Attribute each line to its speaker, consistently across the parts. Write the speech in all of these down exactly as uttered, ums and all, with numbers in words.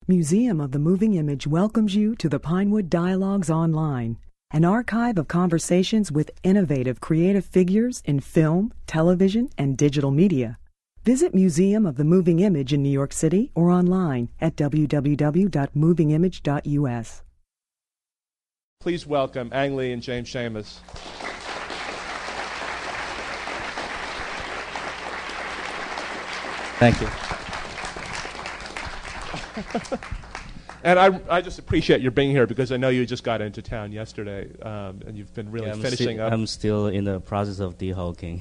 Speaker 1: Museum of the Moving Image welcomes you to the Pinewood Dialogues Online, an archive of conversations with innovative creative figures in film, television, and digital media. Visit Museum of the Moving Image in New York City or online at w w w dot moving image dot u s.
Speaker 2: Please welcome Ang Lee and James Schamus.
Speaker 3: Thank you.
Speaker 2: And I, I just appreciate your being here because I know you just got into town yesterday, um, and you've been really
Speaker 3: yeah, I'm
Speaker 2: finishing
Speaker 3: sti-
Speaker 2: up.
Speaker 3: I'm still in the process of de-hulking.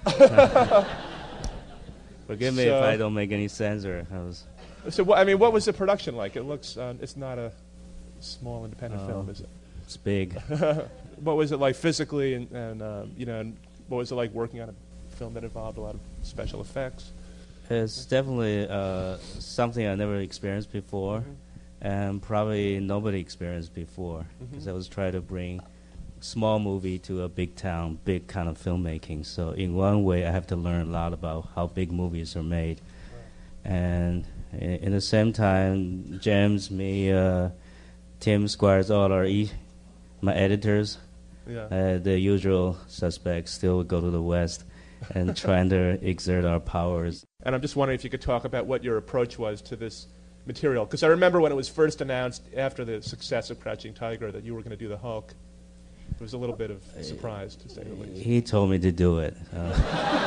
Speaker 3: Forgive me
Speaker 2: so,
Speaker 3: if I don't make any sense. Or I was
Speaker 2: so, what, I mean, what was the production like? It looks, uh, it's not a small independent
Speaker 3: uh,
Speaker 2: film, is it?
Speaker 3: It's big.
Speaker 2: What was it like physically, and, and uh, you know, and what was it like working on a film that involved a lot of special effects?
Speaker 3: It's definitely uh, something I never experienced before, mm-hmm. and probably nobody experienced before. Because mm-hmm. I was trying to bring small movie to a big town, big kind of filmmaking. So in one way, I have to learn a lot about how big movies are made. Right. And in, in the same time, James, me, uh, Tim Squires, all are e- my editors. Yeah. Uh, the usual suspects still go to the West and trying to exert our powers.
Speaker 2: And I'm just wondering if you could talk about what your approach was to this material. Because I remember when it was first announced after the success of Crouching Tiger that you were going to do the Hulk. It was a little bit of a surprise, to say the least.
Speaker 3: He told me to do it. Uh,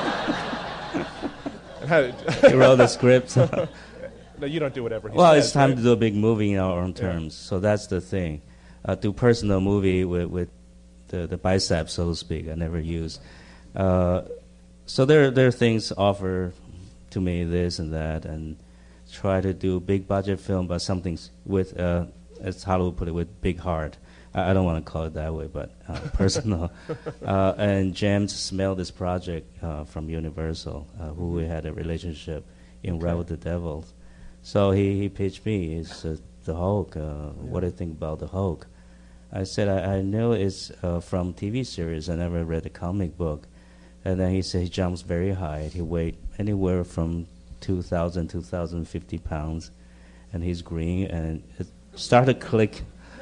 Speaker 2: he
Speaker 3: wrote the script.
Speaker 2: No, you don't do whatever he
Speaker 3: well,
Speaker 2: says.
Speaker 3: It's time
Speaker 2: right?
Speaker 3: to do a big movie in our own terms. Yeah. So that's the thing. Uh, do personal movie with, with the, the biceps, so to speak, I never use. Uh, so there, there are things offer to me this and that, and try to do big budget film, but something with, uh, as Hollywood put it, with big heart. I, I don't want to call it that way, but uh, personal. uh, and James smelled this project uh, from Universal, uh, who we had a relationship in okay. Ride with the Devil. So he, he pitched me, it's uh, the Hulk, uh, yeah. What do you think about the Hulk? I said, I, I know it's uh, from T V series, I never read the comic book. And then he said he jumps very high. He weighs anywhere from two thousand, two thousand fifty pounds. And he's green. And it started to click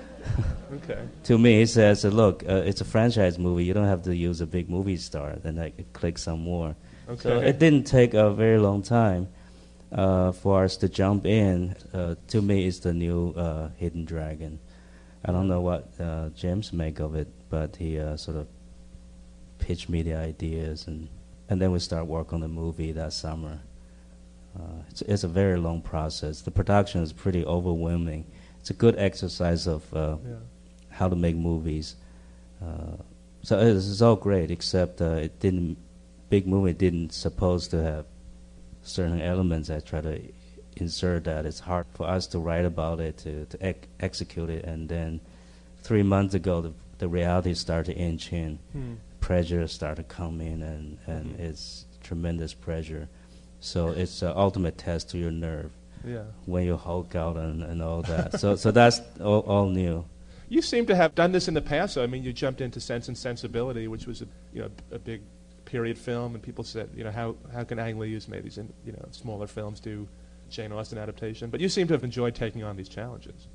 Speaker 2: okay.
Speaker 3: to me. He says, look, uh, it's a franchise movie. You don't have to use a big movie star. Then I could click some more.
Speaker 2: Okay.
Speaker 3: So it didn't take a very long time uh, for us to jump in. Uh, to me, it's the new uh, Hidden Dragon. I don't know what uh, James make of it, but he uh, sort of pitched me the ideas, and, and then we start work on the movie that summer. Uh, it's, it's a very long process. The production is pretty overwhelming. It's a good exercise of uh, yeah. how to make movies. Uh, so it's, it's all great, except uh, it didn't. Big movie didn't supposed to have certain elements. I try to insert that. It's hard for us to write about it, to, to ec- execute it, and then three months ago, the, the reality started to inch in. Hmm. Pressure started to come in, and, and mm-hmm. it's tremendous pressure. So it's an ultimate test to your nerve
Speaker 2: yeah.
Speaker 3: when you Hulk out and, and all that. so so that's all, all new.
Speaker 2: You seem to have done this in the past. So, I mean, you jumped into Sense and Sensibility, which was a you know a big period film, and people said, you know, how how can Ang Lee, who's made these in, you know smaller films, do Jane Austen adaptation? But you seem to have enjoyed taking on these challenges.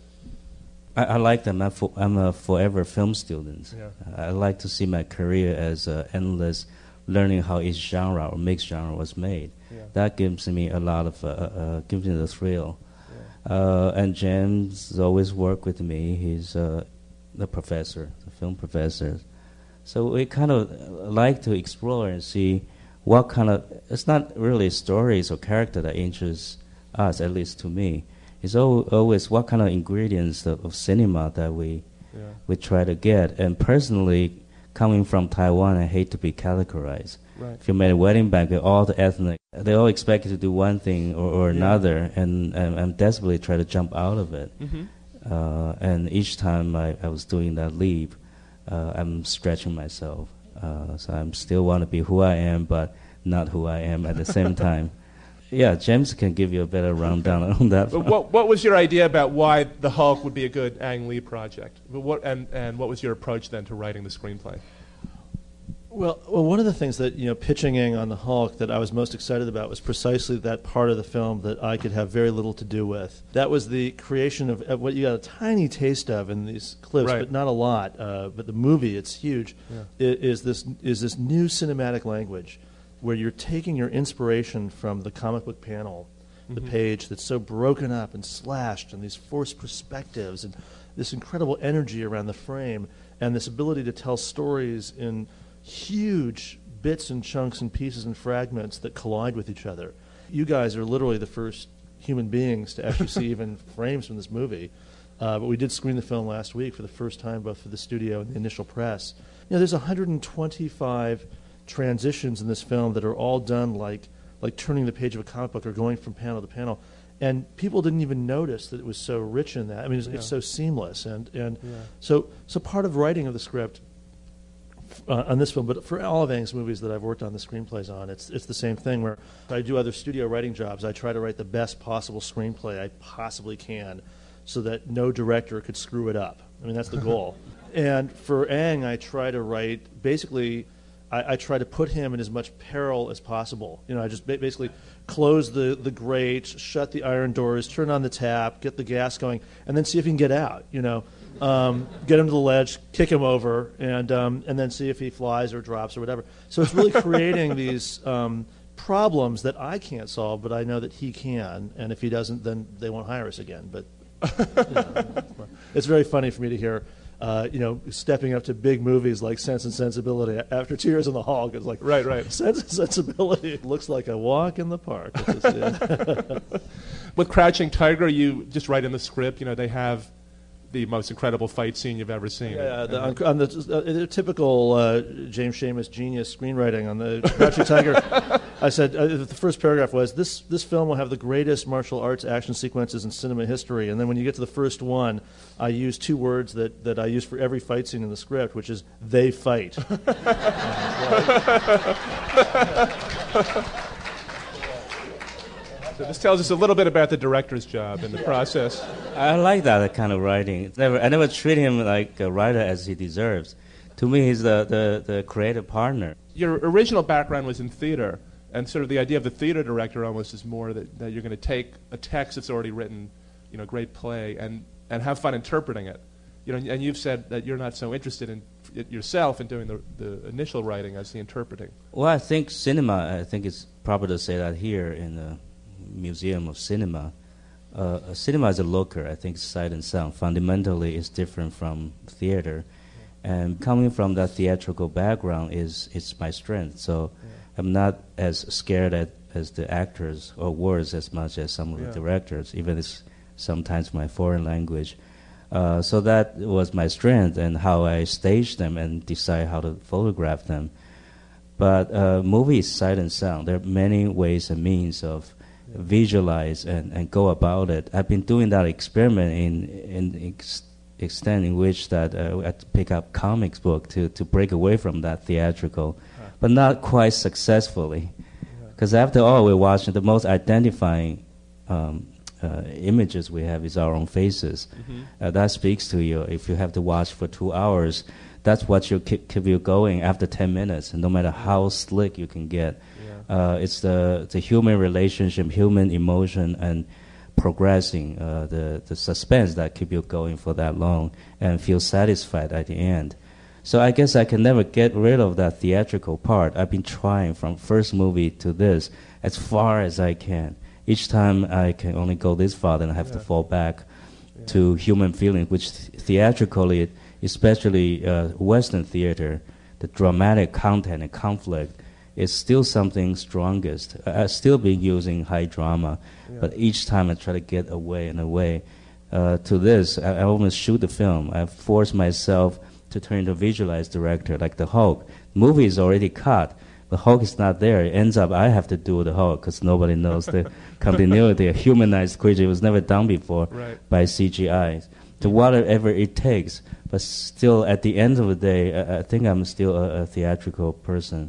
Speaker 3: I, I like them. I'm, for, I'm a forever film student.
Speaker 2: Yeah.
Speaker 3: I like to see my career as uh, endless, learning how each genre or mixed genre was made.
Speaker 2: Yeah.
Speaker 3: That gives me a lot of, uh, uh, gives me the thrill.
Speaker 2: Yeah.
Speaker 3: Uh, and James always worked with me. He's uh, the professor, the film professor. So we kind of like to explore and see what kind of, it's not really stories or character that interests us, at least to me. It's always what kind of ingredients of, of cinema that we yeah. we try to get. And personally, coming from Taiwan, I hate to be categorized.
Speaker 2: Right.
Speaker 3: If you made a wedding banquet, all the ethnic, they all expect you to do one thing or, or yeah. another, and, and I'm desperately trying to jump out of it.
Speaker 2: Mm-hmm.
Speaker 3: Uh, and each time I, I was doing that leap, uh, I'm stretching myself. Uh, so I still want to be who I am, but not who I am at the same time. Yeah, James can give you a better rundown on that.
Speaker 2: But what what was your idea about why the Hulk would be a good Ang Lee project? But what and, and what was your approach then to writing the screenplay?
Speaker 4: Well, well, one of the things that, you know, pitching Aang on the Hulk that I was most excited about was precisely that part of the film that I could have very little to do with. That was the creation of, of what you got a tiny taste of in these clips,
Speaker 2: right.
Speaker 4: but not a lot. Uh, but the movie, it's huge,
Speaker 2: yeah.
Speaker 4: i- is this is this new cinematic language where you're taking your inspiration from the comic book panel, mm-hmm. the page that's so broken up and slashed, and these forced perspectives, and this incredible energy around the frame, and this ability to tell stories in huge bits and chunks and pieces and fragments that collide with each other. You guys are literally the first human beings to actually see even frames from this movie. Uh, but we did screen the film last week for the first time, both for the studio and the initial press. You know, there's one hundred twenty-five transitions in this film that are all done like like turning the page of a comic book or going from panel to panel. And people didn't even notice that it was so rich in that. I mean, it's,
Speaker 2: yeah.
Speaker 4: it's so seamless. And, and
Speaker 2: yeah.
Speaker 4: so, so part of writing of the script Uh, on this film, but for all of Aang's movies that I've worked on the screenplays on, it's it's the same thing where I do other studio writing jobs. I try to write the best possible screenplay I possibly can so that no director could screw it up. I mean, that's the goal. And for Aang, I try to write, basically, I, I try to put him in as much peril as possible. You know, I just ba- basically close the, the grate, shut the iron doors, turn on the tap, get the gas going, and then see if he can get out, you know. Um, get him to the ledge, kick him over, and um, and then see if he flies or drops or whatever. So it's really creating these um, problems that I can't solve, but I know that he can. And if he doesn't, then they won't hire us again. But you know, it's very funny for me to hear, uh, you know, stepping up to big movies like Sense and Sensibility after two years in the Hulk. It's like,
Speaker 2: right, right.
Speaker 4: Sense and Sensibility looks like a walk in the park. With, this, yeah.
Speaker 2: With Crouching Tiger, you just write in the script. You know, they have the most incredible fight scene you've ever seen.
Speaker 4: Yeah, the, on, on the, uh, the typical uh, James Schamus genius screenwriting on the Crouching Tiger, I said, uh, the first paragraph was, this this film will have the greatest martial arts action sequences in cinema history. And then when you get to the first one, I use two words that, that I use for every fight scene in the script, which is, they fight.
Speaker 2: So this tells us a little bit about the director's job in the process.
Speaker 3: I like that kind of writing. Never, I never treat him like a writer as he deserves. To me, he's the, the, the creative partner.
Speaker 2: Your original background was in theater, and sort of the idea of the theater director almost is more that, that you're going to take a text that's already written, you know, great play, and, and have fun interpreting it. You know, and you've said that you're not so interested in it yourself in doing the, the initial writing as the interpreting.
Speaker 3: Well, I think cinema, I think it's proper to say that here in the Museum of Cinema. Uh, cinema is a looker. I think sight and sound fundamentally is different from theater. Yeah. And coming from that theatrical background is, is my strength. So yeah. I'm not as scared at, as the actors or words as much as some of yeah. the directors, even it's sometimes my foreign language. Uh, so that was my strength and how I stage them and decide how to photograph them. But uh, movie is sight and sound. There are many ways and means of visualize and, and go about it. I've been doing that experiment in in ex- extent in which that uh, I had to pick up comics book to, to break away from that theatrical, huh. but not quite successfully. Because yeah. after all, we're watching the most identifying um, uh, images we have is our own faces. Mm-hmm. Uh, that speaks to you. If you have to watch for two hours, that's what you keep, keep you going after ten minutes, and no matter how slick you can get. Uh, it's the the human relationship, human emotion, and progressing, uh, the the suspense that keep you going for that long and feel satisfied at the end. So I guess I can never get rid of that theatrical part. I've been trying from first movie to this as far as I can. Each time I can only go this far, then I have yeah. to fall back yeah. to human feeling, which th- theatrically, especially uh, Western theater, the dramatic content and conflict is still something strongest. I, I still been using high drama, yeah. but each time I try to get away and away uh, to this, I, I almost shoot the film. I force myself to turn into a visualized director, like the Hulk. The movie is already cut. The Hulk is not there. It ends up I have to do the Hulk because nobody knows the continuity. A humanized creature was never done before
Speaker 2: right.
Speaker 3: by C G I. To whatever it takes, but still at the end of the day, I, I think I'm still a, a theatrical person.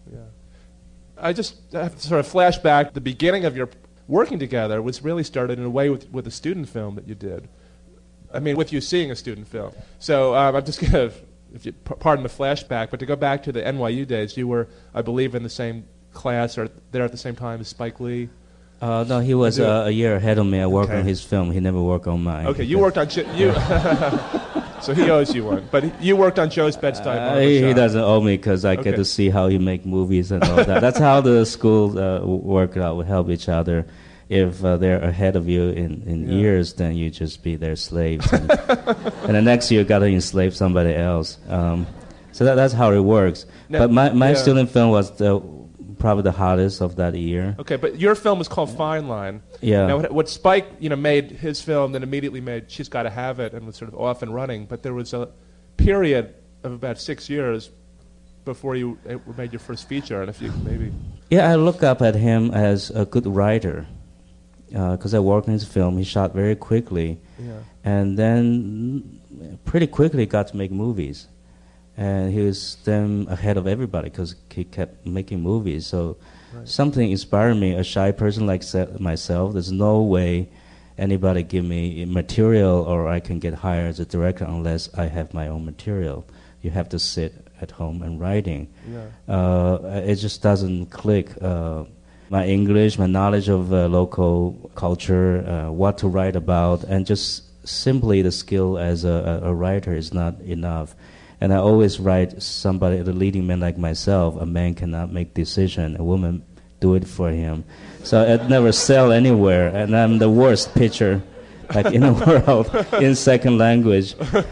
Speaker 2: I just have to sort of flash back. The beginning of your working together was really started in a way with, with a student film that you did. I mean, with you seeing a student film. So um, I'm just going to if you p- pardon the flashback, but to go back to the N Y U days, you were, I believe, in the same class or there at the same time as Spike Lee.
Speaker 3: Uh, no, he was uh, a year ahead of me. I worked
Speaker 2: Okay.
Speaker 3: on his film. He never worked on mine.
Speaker 2: Okay, you worked on jo- you, so he owes you one. But he, you worked on Joe's Bed-Stuy
Speaker 3: Uh,
Speaker 2: Barber
Speaker 3: he, he
Speaker 2: Shop.
Speaker 3: doesn't owe me because I
Speaker 2: Okay.
Speaker 3: get to see how he make movies and all that. That's how the school uh, w- work out. We help each other. If uh, they're ahead of you in, in
Speaker 2: Yeah.
Speaker 3: years, then you just be their slaves. And, and the next year, you got to enslave somebody else. Um, so that, that's how it works.
Speaker 2: Now-
Speaker 3: but my, my
Speaker 2: yeah.
Speaker 3: student film was the, probably the hottest of that year.
Speaker 2: Okay, but your film was called Fine Line.
Speaker 3: Yeah.
Speaker 2: Now, what, what Spike, you know, made his film, then immediately made She's Gotta Have It, and was sort of off and running. But there was a period of about six years before you uh, made your first feature, and if you maybe.
Speaker 3: Yeah, I look up at him as a good writer because I worked in his film. He shot very quickly,
Speaker 2: Yeah.
Speaker 3: and then pretty quickly got to make movies. And he was then ahead of everybody because he kept making movies. So
Speaker 2: Right.
Speaker 3: something inspired me. A shy person like se- myself, there's no way anybody give me material or I can get hired as a director unless I have my own material. You have to sit at home and writing.
Speaker 2: Yeah.
Speaker 3: Uh, it just doesn't click. Uh, my English, my knowledge of uh, local culture, uh, what to write about, and just simply the skill as a, a, a writer is not enough. And I always write somebody, the leading man like myself. A man cannot make decision. A woman do it for him. So it never sell anywhere, and I'm the worst pitcher, like in the world, in second language.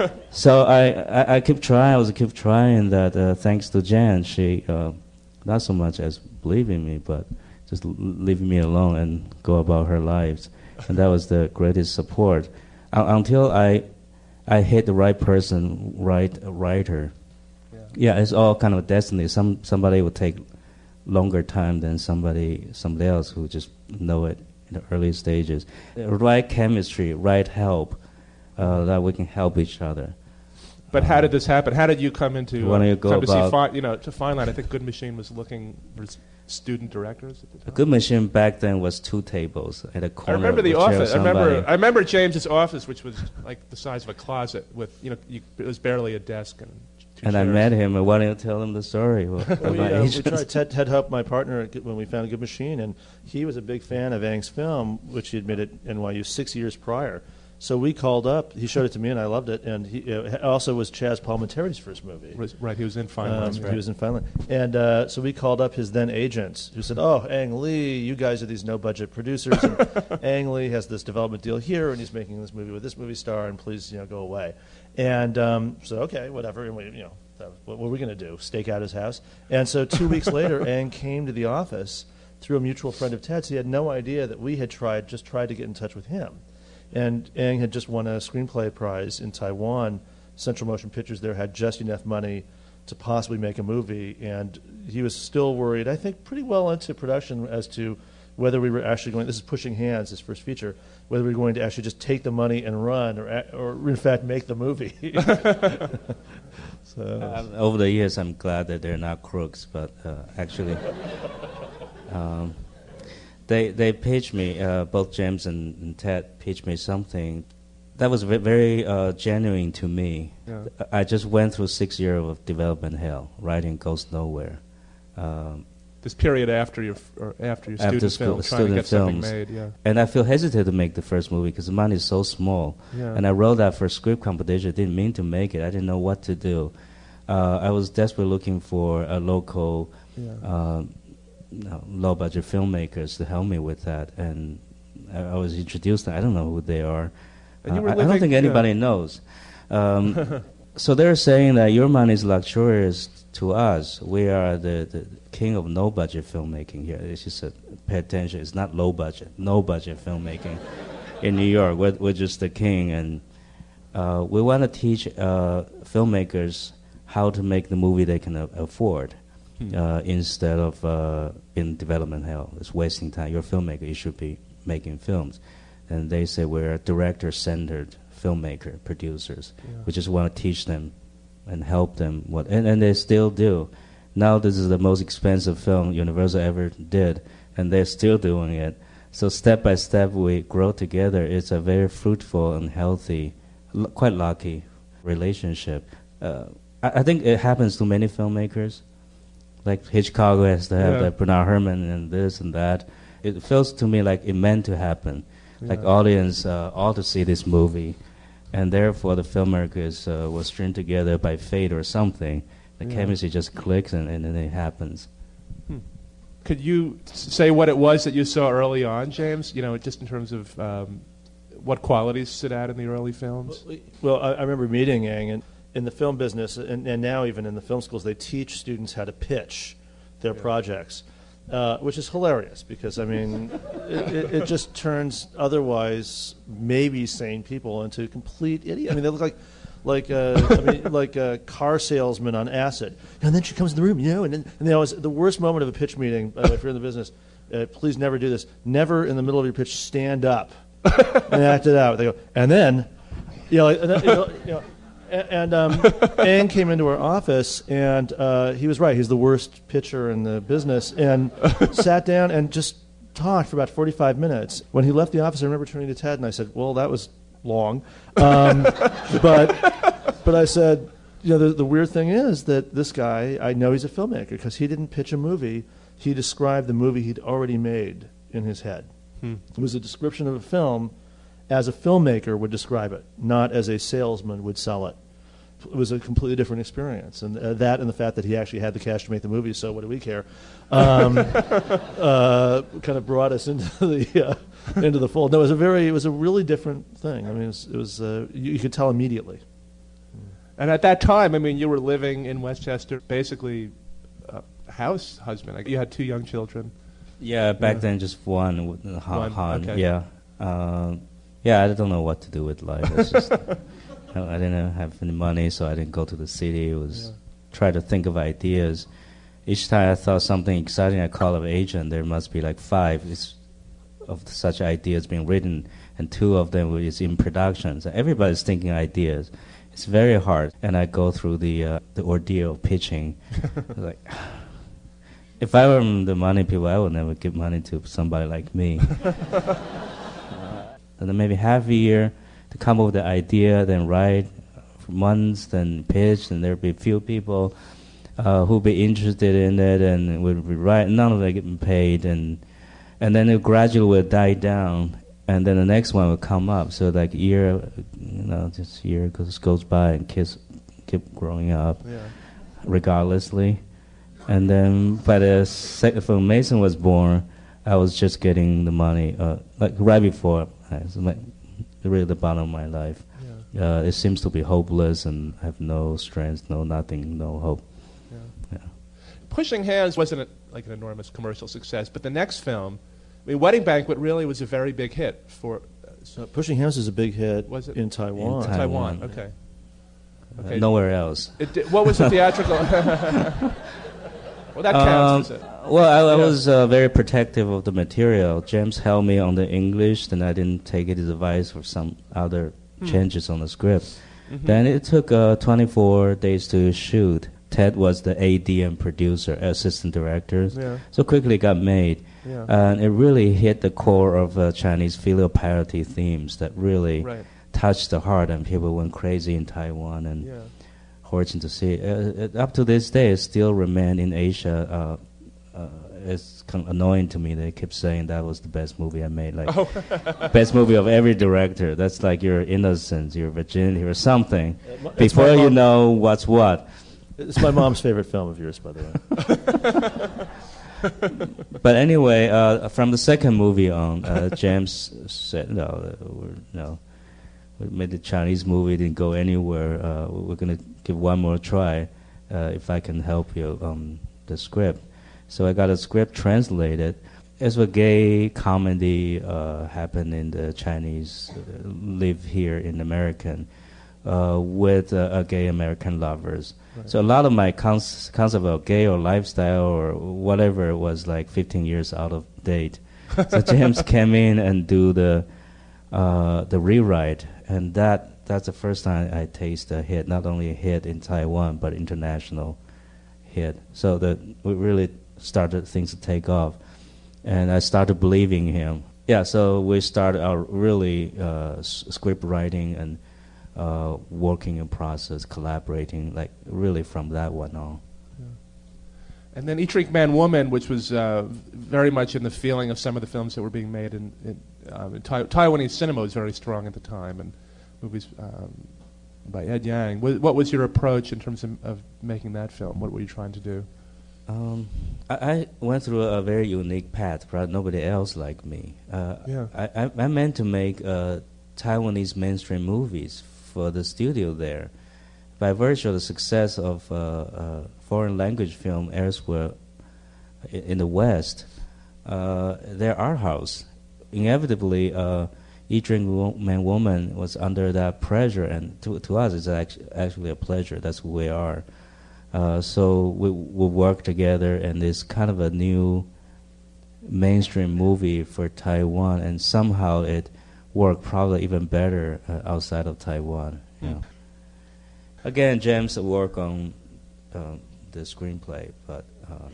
Speaker 3: So I, I, I keep trying. I was keep trying that. Uh, thanks to Jan, she uh, not so much as believing me, but just l- leaving me alone and go about her lives, and that was the greatest support. Uh, until I, I hit the right person, right writer.
Speaker 2: Yeah.
Speaker 3: Yeah, it's all kind of destiny. Some somebody will take longer time than somebody somebody else who just know it in the early stages. The right chemistry, right help, uh, that we can help each other.
Speaker 2: But how did this happen? How did you come into
Speaker 3: Why don't you
Speaker 2: uh,
Speaker 3: go
Speaker 2: come to see
Speaker 3: about-
Speaker 2: Fine, you know, to Fine Line? I think Good Machine was looking for s- student directors at the
Speaker 3: A
Speaker 2: time.
Speaker 3: good machine back then was two tables at a
Speaker 2: I
Speaker 3: corner.
Speaker 2: remember the
Speaker 3: of a chair
Speaker 2: office. I
Speaker 3: somebody.
Speaker 2: remember. I remember James's office, which was like the size of a closet, with you know, you, it was barely a desk and two
Speaker 3: And I
Speaker 2: chairs.
Speaker 3: met him, and why don't you tell him the story? Well, of
Speaker 4: we,
Speaker 3: my
Speaker 4: uh, we
Speaker 3: agents.
Speaker 4: tried. Ted, Ted Hope, my partner, at Good- when we found a Good Machine, and he was a big fan of Ang's film, which he admitted N Y U six years prior. So we called up. He showed it to me, and I loved it. And he uh, also was Chaz Palminteri's first movie.
Speaker 2: Was- Right, he was in Fine
Speaker 4: Um,
Speaker 2: Lines. Right.
Speaker 4: He was in Fine Line. And uh, so we called up his then agents, who said, "Oh, Ang Lee, you guys are these no-budget producers. And Ang Lee has this development deal here, and he's making this movie with this movie star, and please, you know, go away." And um, so, okay, whatever. And we, you know, that was- what were we going to do? Stake out his house? And so two weeks later, Ang came to the office through a mutual friend of Ted's. He had no idea that we had tried, just tried to get in touch with him. And Ang had just won a screenplay prize in Taiwan. Central Motion Pictures there had just enough money to possibly make a movie, and he was still worried, I think pretty well into production, as to whether we were actually going, this is Pushing Hands, his first feature, whether we were going to actually just take the money and run, or, a- or in fact make the movie. so,
Speaker 3: Um, over the years, I'm glad that they're not crooks, but uh, actually, um, they they pitched me. Uh, both James and, and Ted pitched me something that was ve- very uh, genuine to me.
Speaker 2: Yeah.
Speaker 3: I just went through six years of development hell. Writing goes nowhere. Um,
Speaker 2: This period after your f- or after your
Speaker 3: After
Speaker 2: student
Speaker 3: school-
Speaker 2: film, trying to
Speaker 3: student
Speaker 2: get something
Speaker 3: films.
Speaker 2: made. Yeah.
Speaker 3: And I feel hesitant to make the first movie because the money is so small.
Speaker 2: Yeah.
Speaker 3: And I wrote that for script competition. Didn't mean to make it. I didn't know what to do. Uh, I was desperately looking for a local,
Speaker 2: Yeah.
Speaker 3: uh, no, low-budget filmmakers to help me with that. And I, I was introduced. I don't know who they are.
Speaker 2: And you
Speaker 3: Uh,
Speaker 2: were
Speaker 3: I, I don't
Speaker 2: living-
Speaker 3: think
Speaker 2: yeah.
Speaker 3: anybody knows. Um, so they're saying that your money is luxurious to us. We are the, the king of no-budget filmmaking here. It's just a, pay attention. It's not low-budget, no-budget filmmaking in New York. We're, we're just the king, and uh, we want to teach uh, filmmakers how to make the movie they can a- afford
Speaker 2: Hmm.
Speaker 3: uh, instead of uh, in development hell. It's wasting time. You're a filmmaker. You should be making films. And they say we're director-centered filmmaker, producers.
Speaker 2: Yeah.
Speaker 3: We just want to teach them and help them. What and, and they still do. Now this is the most expensive film Universal ever did, and they're still doing it. So step by step we grow together. It's a very fruitful and healthy, l- quite lucky relationship. Uh, I, I think it happens to many filmmakers. Like Hitchcock has to have
Speaker 2: Yeah.
Speaker 3: like Bernard Herrmann and this and that. It feels to me like it meant to happen. Like
Speaker 2: Yeah.
Speaker 3: audience uh, ought to see this movie, and therefore the filmmakers uh, were stringed together by fate or something. The
Speaker 2: Yeah.
Speaker 3: chemistry just clicks, and, and then it happens.
Speaker 2: Could you s- say what it was that you saw early on, James? You know, just in terms of um, what qualities stood out in the early films?
Speaker 4: Well, I, I remember meeting Yang, and in the film business, and, and now even in the film schools, they teach students how to pitch their
Speaker 2: Yeah.
Speaker 4: projects, uh, which is hilarious because, I mean, it, it, it just turns otherwise maybe sane people into complete idiots. I mean, they look like like uh, I mean, like a car salesman on acid. And then she comes in the room, you know, and then and they always, the worst moment of a pitch meeting, by the way, if you're in the business, uh, please never do this. Never in the middle of your pitch stand up and act it out. They go, and then, you know, and then, you know, you know and, and um, Ann came into our office, and uh, he was right. He's the worst pitcher in the business, and sat down and just talked for about forty-five minutes. When he left the office, I remember turning to Ted, and I said, well, that was long. Um, but but I said, you know, the, the weird thing is that this guy, I know he's a filmmaker because he didn't pitch a movie. He described the movie he'd already made in his head.
Speaker 2: Hmm.
Speaker 4: It was a description of a film as a filmmaker would describe it, not as a salesman would sell it. It was a completely different experience. And uh, that and the fact that he actually had the cash to make the movie, so what do we care, um, uh, kind of brought us into the uh, into the fold. No, it was a very, it was a really different thing. I mean, it was, it was uh, you, you could tell immediately.
Speaker 2: And at that time, I mean, you were living in Westchester, basically a house husband. Like, you had two young children.
Speaker 3: Yeah, back
Speaker 2: Yeah.
Speaker 3: then just one. with, uh, Han,
Speaker 2: One,
Speaker 3: Han,
Speaker 2: okay.
Speaker 3: Yeah. Uh, yeah, I don't know what to do with life. It's just, I didn't have any money, so I didn't go to the city. It was
Speaker 2: Yeah.
Speaker 3: try to think of ideas. Each time I thought something exciting, I call an agent. There must be like five is- of such ideas being written, and two of them is in production. So everybody's thinking ideas. It's very hard, and I go through the uh, the ordeal of pitching. Like, if I were the money people, I would never give money to somebody like me. And then maybe half a year to come up with the idea, then write for months, then pitch, and there'll be a few people uh, who'll be interested in it, and will be right. None of them getting paid, and and then it gradually will die down, and then the next one will come up. So like year, you know, just year goes goes by, and kids keep growing up,
Speaker 2: Yeah.
Speaker 3: regardlessly. And then by the sec- when Mason was born, I was just getting the money, uh, like right before, uh, it's like really the bottom of my life.
Speaker 2: Yeah.
Speaker 3: Uh, it seems to be hopeless, and I have no strength, no nothing, no hope.
Speaker 2: Yeah.
Speaker 3: Yeah.
Speaker 2: Pushing Hands wasn't a, like an enormous commercial success, but the next film, I mean, Wedding Banquet really was a very big hit for uh,
Speaker 4: So Pushing Hands is a big hit
Speaker 2: Was it?
Speaker 4: in Taiwan.
Speaker 3: In
Speaker 2: Taiwan.
Speaker 3: Taiwan.
Speaker 2: Okay.
Speaker 3: Uh,
Speaker 2: Okay.
Speaker 3: nowhere else.
Speaker 2: It did, what was the theatrical? Well, that counts,
Speaker 3: Um,
Speaker 2: does it?
Speaker 3: Well, I, I
Speaker 2: Yeah.
Speaker 3: was uh, very protective of the material. James held me on the English, then I didn't take his advice for some other
Speaker 2: Hmm.
Speaker 3: changes on the script.
Speaker 2: Mhm.
Speaker 3: Then it took uh, twenty-four days to shoot. Ted was the A D and producer, assistant director.
Speaker 2: Yeah.
Speaker 3: So quickly got made.
Speaker 2: Yeah.
Speaker 3: And it really hit the core of uh, Chinese filial piety themes that really
Speaker 2: Right.
Speaker 3: touched the heart, and people went crazy in Taiwan and
Speaker 2: Yeah.
Speaker 3: fortunate to see. Uh, it, up to this day, it still remain in Asia. Uh, uh, it's kind of annoying to me. They keep saying that was the best movie I made. Like,
Speaker 2: Oh.
Speaker 3: best movie of every director. That's like your innocence, your virginity, or something.
Speaker 4: Uh, my- it's
Speaker 3: Before
Speaker 4: my
Speaker 3: you
Speaker 4: mom-
Speaker 3: know what's what.
Speaker 4: It's my mom's favorite film of yours, by the way.
Speaker 3: But anyway, uh, from the second movie on, uh, James said, "No, uh, we're, no, we made the Chinese movie, didn't go anywhere. Uh, we're going to give one more try uh, if I can help you on the script." So I got a script translated. It's a gay comedy uh, happened in the Chinese, uh, live here in American, uh, with uh, a gay American lovers.
Speaker 2: Right.
Speaker 3: So a lot of my cons- concept of gay or lifestyle or whatever was like fifteen years out of date. So James came in and do the uh, the rewrite, and that that's the first time I taste a hit, not only a hit in Taiwan but international hit. So that we really started things to take off, and I started believing him. Yeah, so we started our really uh, s- script writing and uh, working in process, collaborating, like really from that one on.
Speaker 2: And then Eat, Drink, Man, Woman, which was uh, very much in the feeling of some of the films that were being made in, in, um, in Tai- Taiwanese cinema was very strong at the time, and movies um, by Ed Yang. What, what was your approach in terms of, of making that film? What were you trying to do?
Speaker 3: Um, I, I went through a very unique path, but nobody else like me. Uh,
Speaker 2: Yeah.
Speaker 3: I, I, I meant to make uh, Taiwanese mainstream movies for the studio there. By virtue of the success of uh, uh, foreign language film elsewhere in, in the West, uh, their art house, inevitably, uh, Eat, Drink, Man, Woman was under that pressure, and to, to us it's actually, actually a pleasure. That's who we are. Uh, so we we work together, and it's kind of a new mainstream movie for Taiwan, and somehow it worked probably even better uh, outside of Taiwan. You know. Again, James worked on uh, the screenplay, but um,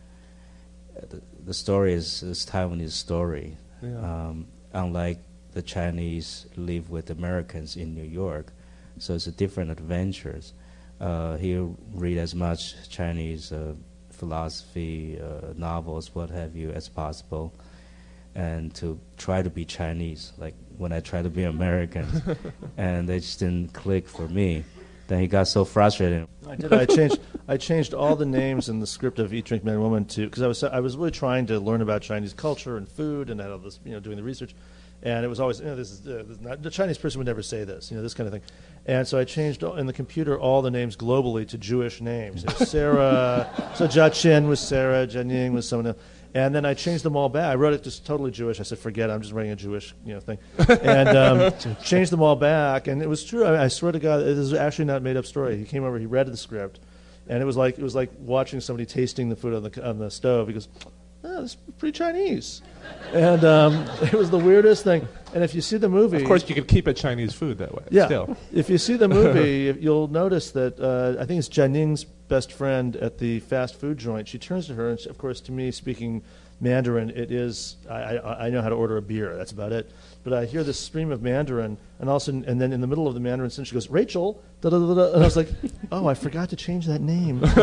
Speaker 3: the, the story is, is Taiwanese story.
Speaker 2: Yeah.
Speaker 3: Um, unlike the Chinese live with Americans in New York, so it's a different adventures. Uh, he'll read as much Chinese uh, philosophy, uh, novels, what have you, as possible, and to try to be Chinese, like when I try to be American, and they just didn't click for me. Then he got so frustrated.
Speaker 4: I did. I changed. I changed all the names in the script of Eat, Drink, Man, Woman to because I was I was really trying to learn about Chinese culture and food and all this, you know, doing the research, and it was always, you know, this is, uh, this is not, the Chinese person would never say this, you know, this kind of thing, and so I changed all, in the computer all the names globally to Jewish names. So Sarah, so Jia Chen was Sarah, Jian Ying was someone else. And then I changed them all back. I wrote it just totally Jewish. I said, forget it. I'm just writing a Jewish, you know, thing. And um, changed them all back. And it was true. I, mean, I swear to God, this is actually not a made-up story. He came over, he read the script, and it was like it was like watching somebody tasting the food on the on the stove. He goes, oh, this is pretty Chinese. And um, it was the weirdest thing. And if you see the movie...
Speaker 2: Of course, you could keep it Chinese food that way.
Speaker 4: Yeah.
Speaker 2: Still.
Speaker 4: If you see the movie, you'll notice that uh, I think it's Jian Ying's best friend at the fast food joint. She turns to her, and she, of course, to me, speaking Mandarin, it is, I, I, I know how to order a beer. That's about it. But I hear this stream of Mandarin, and all of a sudden, and then in the middle of the Mandarin sentence, she goes, Rachel, da da da da. And I was like, oh, I forgot to change that name. And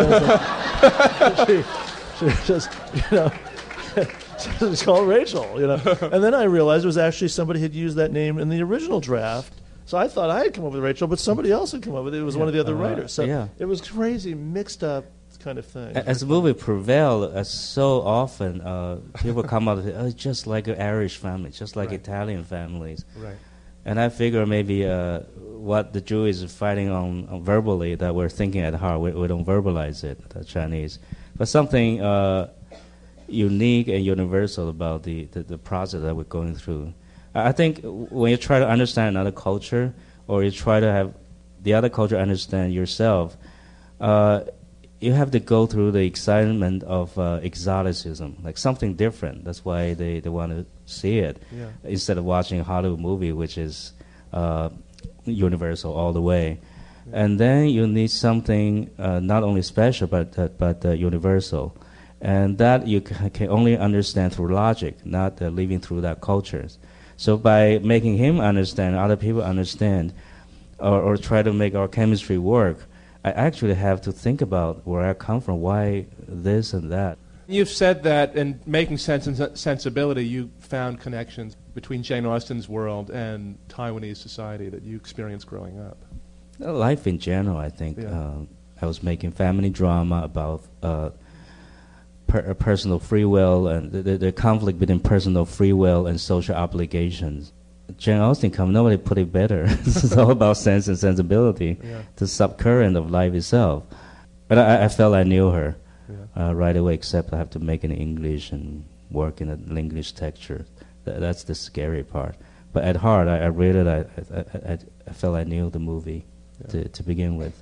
Speaker 4: I was like, she, she just, you know... It's called Rachel, you know. And then I realized it was actually somebody had used that name in the original draft. So I thought I had come up with Rachel, but somebody else had come up with it. It was
Speaker 3: yeah,
Speaker 4: one of the other
Speaker 3: uh,
Speaker 4: writers. So
Speaker 3: yeah.
Speaker 4: it was crazy, mixed up kind of thing.
Speaker 3: As the movie prevailed, uh, so often uh, people come up with, oh, it's just like an Irish family, just like
Speaker 2: Right.
Speaker 3: Italian families.
Speaker 2: Right.
Speaker 3: And I figure maybe uh, what the Jews is fighting on, on verbally, that we're thinking at heart, we, we don't verbalize it, the Chinese. But something... Uh, unique and universal about the, the, the process that we're going through. I think when you try to understand another culture, or you try to have the other culture understand yourself, uh, you have to go through the excitement of uh, exoticism, like something different. That's why they, they want to see it,
Speaker 2: Yeah.
Speaker 3: instead of watching a Hollywood movie, which is uh, universal all the way. Yeah. And then you need something uh, not only special, but, uh, but uh, universal. And that you ca- can only understand through logic, not uh, living through that cultures. So by making him understand, other people understand, or, or try to make our chemistry work, I actually have to think about where I come from, why this and that.
Speaker 2: You've said that in making Sense and Sen- Sensibility, you found connections between Jane Austen's world and Taiwanese society that you experienced growing up.
Speaker 3: Uh, Life in general, I think.
Speaker 2: Yeah.
Speaker 3: Uh, I was making family drama about uh, per- personal free will and the, the, the conflict between personal free will and social obligations. Jane Austen come, nobody put it better. It's all about sense and sensibility,
Speaker 2: Yeah.
Speaker 3: the subcurrent of life itself. But I, I felt I knew her
Speaker 2: Yeah.
Speaker 3: uh, right away, except I have to make it in English and work in an English texture. Th- that's the scary part. But at heart, I, I read it, I, I, I, I felt I knew the movie
Speaker 2: Yeah.
Speaker 3: to, to begin with.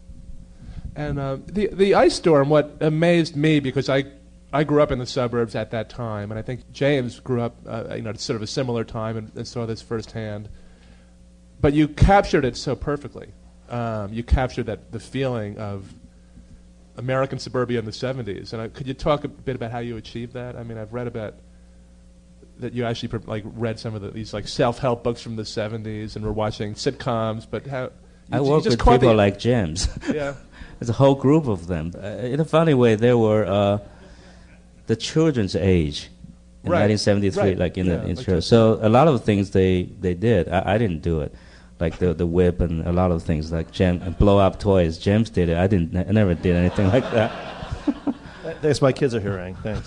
Speaker 2: And uh, the the ice storm, what amazed me, because I I grew up in the suburbs at that time, and I think James grew up, uh, you know, at sort of a similar time and, and saw this firsthand. But you captured it so perfectly. Um, you captured that the feeling of American suburbia in the seventies. And I, could you talk a bit about how you achieved that? I mean, I've read about that you actually pre- like read some of the, these like self-help books from the seventies and were watching sitcoms, but how...
Speaker 3: I
Speaker 2: you,
Speaker 3: work
Speaker 2: you just
Speaker 3: with
Speaker 2: caught
Speaker 3: people
Speaker 2: the,
Speaker 3: like James.
Speaker 2: Yeah.
Speaker 3: There's a whole group of them. Uh, in a funny way, they were uh, the children's age in
Speaker 2: Right.
Speaker 3: nineteen seventy-three,
Speaker 2: Right.
Speaker 3: like in
Speaker 2: Yeah,
Speaker 3: the intro.
Speaker 2: like just-
Speaker 3: So a lot of things they, they did, I, I didn't do it. Like the the whip and a lot of things, like Jam, blow up toys. James did it. I didn't. I never did anything like that.
Speaker 4: Thanks, my kids are here, Ang. Thanks.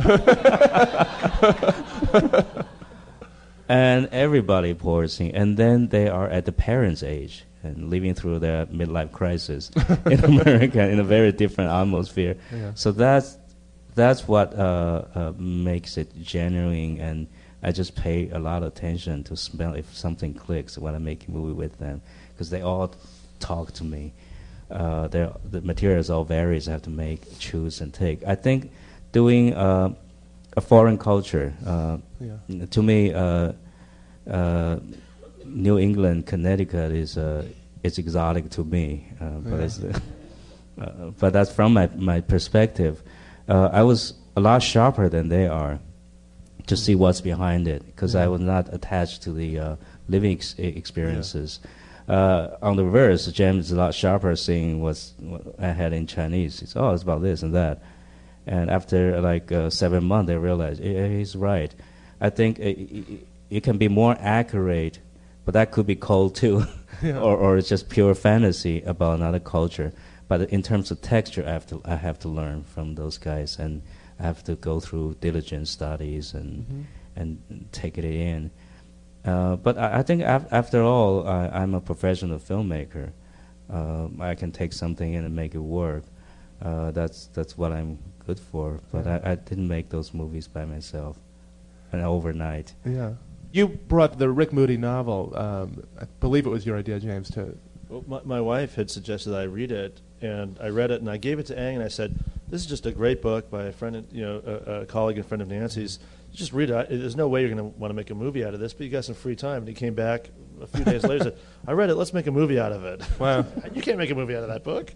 Speaker 3: And everybody pours in, and then they are at the parents' age and living through their midlife crisis in America in a very different atmosphere.
Speaker 2: Yeah.
Speaker 3: So that's that's what uh, uh, makes it genuine, and I just pay a lot of attention to smell if something clicks when I make a movie with them, because they all talk to me. Uh, the materials all varies. I have to make, choose, and take. I think doing uh, a foreign culture, uh,
Speaker 2: Yeah.
Speaker 3: to me, uh, uh, New England, Connecticut is uh, it's exotic to me. Uh, but
Speaker 2: Yeah.
Speaker 3: it's, uh, but that's from my my perspective. Uh, I was a lot sharper than they are to see what's behind it, because I
Speaker 2: Yeah.
Speaker 3: was not attached to the uh, living ex- experiences. Uh, on the reverse, James is a lot sharper seeing what's, what I had in Chinese. It's, oh, it's about this and that. And after like uh, seven months, I realized eh, he's right. I think it, it, it can be more accurate, but that could be cold too,
Speaker 2: Yeah.
Speaker 3: or, or it's just pure fantasy about another culture. But in terms of texture, I have to, I have to learn from those guys, and I have to go through diligent studies and,
Speaker 2: Mhm.
Speaker 3: and take it in. Uh, but I, I think af- after all, I, I'm a professional filmmaker. Um, I can take something in and make it work. Uh, that's that's what I'm good for. But
Speaker 2: Yeah.
Speaker 3: I, I didn't make those movies by myself, and overnight.
Speaker 2: Yeah. You brought the Rick Moody novel. Um, I believe it was your idea, James, to...
Speaker 4: Well, my, my wife had suggested I read it, and I read it, and I gave it to Ang, and I said, "This is just a great book by a friend, of, you know, a, a colleague and friend of Nancy's. Just read it. I, there's no way you're going to want to make a movie out of this, but you got some free time." And he came back a few days later and said, "I read it. Let's make a movie out of it."
Speaker 2: Wow.
Speaker 4: You can't make a movie out of that book.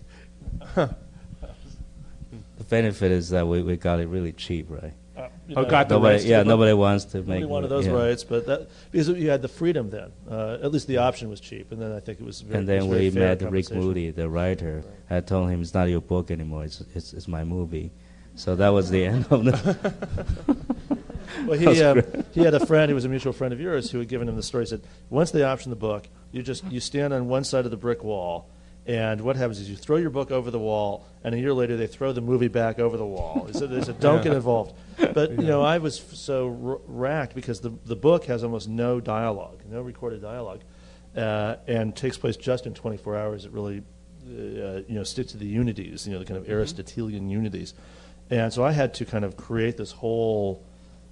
Speaker 3: The benefit is that we, we got it really cheap, right?
Speaker 4: Uh, you
Speaker 2: Oh,
Speaker 4: know,
Speaker 2: got the
Speaker 3: Nobody,
Speaker 2: rights to
Speaker 3: yeah,
Speaker 2: the book?
Speaker 3: nobody wants to
Speaker 4: Nobody
Speaker 3: make.
Speaker 4: wanted
Speaker 3: mo-
Speaker 4: those
Speaker 3: yeah.
Speaker 4: rights, but that because you had the freedom then. Uh, at least the option was cheap, and then I think it was. Very,
Speaker 3: And
Speaker 4: it was
Speaker 3: then
Speaker 4: very
Speaker 3: we
Speaker 4: fair
Speaker 3: met Rick
Speaker 4: compensation.
Speaker 3: Moody, the writer. I told him it's not your book anymore; it's it's, it's my movie. So that was the end of the.
Speaker 4: Well,
Speaker 3: That was
Speaker 4: he um,
Speaker 3: great.
Speaker 4: he had a friend who was a mutual friend of yours who had given him the story. He said, once they option the book, you just you stand on one side of the brick wall, and what happens is you throw your book over the wall, and a year later they throw the movie back over the wall. He said, they said don't get involved. But you know, I was f- so r- racked because the the book has almost no dialogue, no recorded dialogue, uh, and takes place just in twenty-four hours. It really uh, you know sticks to the unities, you know, the kind of Aristotelian unities, and so I had to kind of create this whole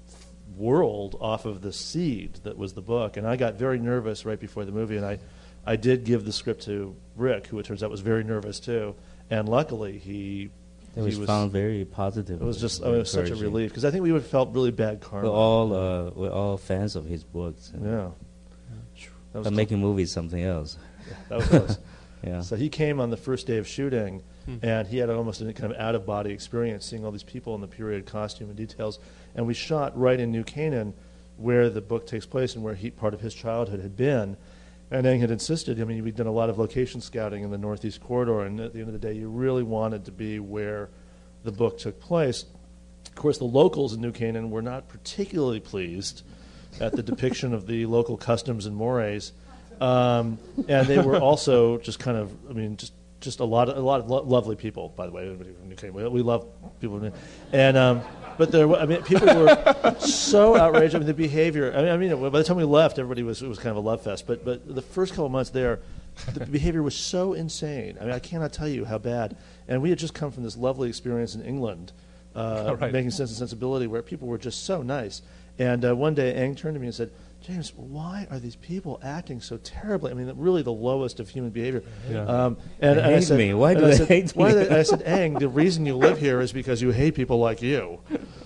Speaker 4: world off of the seed that was the book, and I got very nervous right before the movie, and I, I did give the script to Rick, who it turns out was very nervous too, and luckily he
Speaker 3: It was,
Speaker 4: he
Speaker 3: found very positive.
Speaker 4: it was just I mean, it was such a
Speaker 3: encouraging.
Speaker 4: relief because I think we would have felt really bad karma.
Speaker 3: We're all uh, we're all fans of his books. and-
Speaker 4: yeah, that was
Speaker 3: But making movies is something else.
Speaker 4: that was close.
Speaker 3: Yeah.
Speaker 4: So he came on the first day of shooting,
Speaker 2: Hmm.
Speaker 4: and he had almost a kind of out-of-body experience seeing all these people in the period costume and details. And we shot right in New Canaan, where the book takes place and where he, part of his childhood had been. And Ang had insisted, I mean, we'd done a lot of location scouting in the Northeast Corridor, and at the end of the day, you really wanted to be where the book took place. Of course, the locals in New Canaan were not particularly pleased at the depiction of the local customs and mores. Um, and they were also just kind of, I mean, just just a lot of a lot of lo- lovely people. By the way, everybody from New Canaan, we, we love people, from, and um, but there, were- I mean, people were so outraged. I mean, the behavior. I mean, I mean, by the time we left, everybody was it was kind of a love fest. But but the first couple of months there, the behavior was so insane. I mean, I cannot tell you how bad. And we had just come from this lovely experience in England, uh,
Speaker 2: Right.
Speaker 4: making Sense and Sensibility, where people were just so nice. And uh, one day, Ang turned to me and said, "James, why are these people acting so terribly? I mean, really the lowest of human behavior."
Speaker 2: Yeah.
Speaker 4: Um, and,
Speaker 3: They
Speaker 4: and I
Speaker 3: hate
Speaker 4: said,
Speaker 3: me. Why
Speaker 4: and
Speaker 3: do
Speaker 4: I
Speaker 3: they
Speaker 4: said,
Speaker 3: hate
Speaker 4: why
Speaker 3: me?
Speaker 4: They, and I said, "Ang, the reason you live here is because you hate people like you."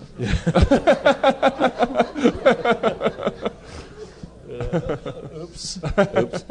Speaker 4: Oops.
Speaker 3: Oops.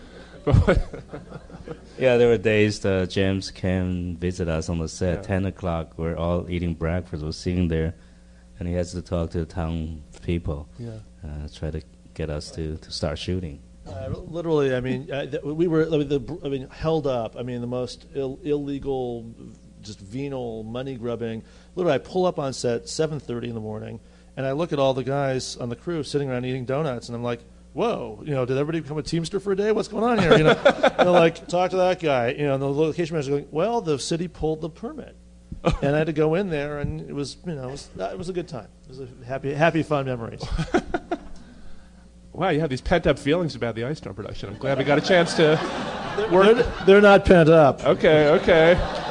Speaker 3: Yeah, there were days that James came visit us on the set.
Speaker 2: Yeah.
Speaker 3: Ten o'clock, we're all eating breakfast. We're sitting there, and he has to talk to the town people,
Speaker 2: Yeah.
Speaker 3: uh, try to get us to, to start shooting.
Speaker 4: Uh, literally, I mean, uh, th- we were, I mean, the, I mean, held up. I mean, the most Ill- illegal, just venal, money grubbing. Literally, I pull up on set seven thirty in the morning, and I look at all the guys on the crew sitting around eating donuts, and I'm like, "Whoa, you know, did everybody become a Teamster for a day? What's going on here?" You know, and they're like, "Talk to that guy." You know, and the location manager going, "Well, the city pulled the permit." And I had to go in there, and it was, you know, it was, uh, it was a good time. It was a happy, happy, fun memories.
Speaker 2: Wow, you have these pent-up feelings about the Ice Storm production. I'm glad we got a chance to
Speaker 4: They're,
Speaker 2: work.
Speaker 4: they're, they're not pent up.
Speaker 2: Okay, okay.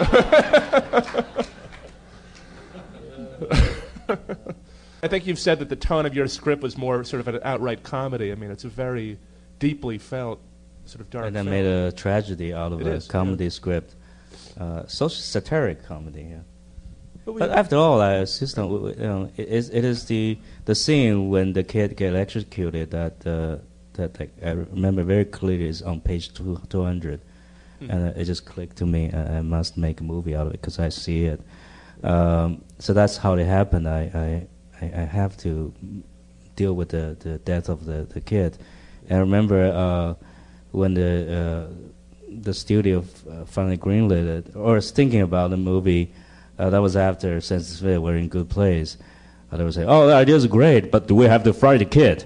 Speaker 2: I think you've said that the tone of your script was more sort of an outright comedy. I mean, it's a very deeply felt sort of dark
Speaker 3: And then
Speaker 2: film.
Speaker 3: made a tragedy out of
Speaker 2: It
Speaker 3: a
Speaker 2: is,
Speaker 3: comedy
Speaker 2: yeah.
Speaker 3: script. Uh, social satiric comedy, yeah.
Speaker 4: But we-
Speaker 3: But after all, I insist on, you know, it is, it is the, the scene when the kid get electrocuted that, uh, that like, I remember very clearly is on page two, 200.
Speaker 2: Hmm.
Speaker 3: And uh, it just clicked to me, I, I must make a movie out of it because I see it. Um, so that's how it happened. I, I, I I have to deal with the, the death of the, the kid. And I remember uh, when the, uh, the studio f- uh, finally greenlit it, or was thinking about the movie, uh, that was after Census Fair, we're in good place. Uh, they would say, "Oh, the idea's great, but do we have to fry the kid?"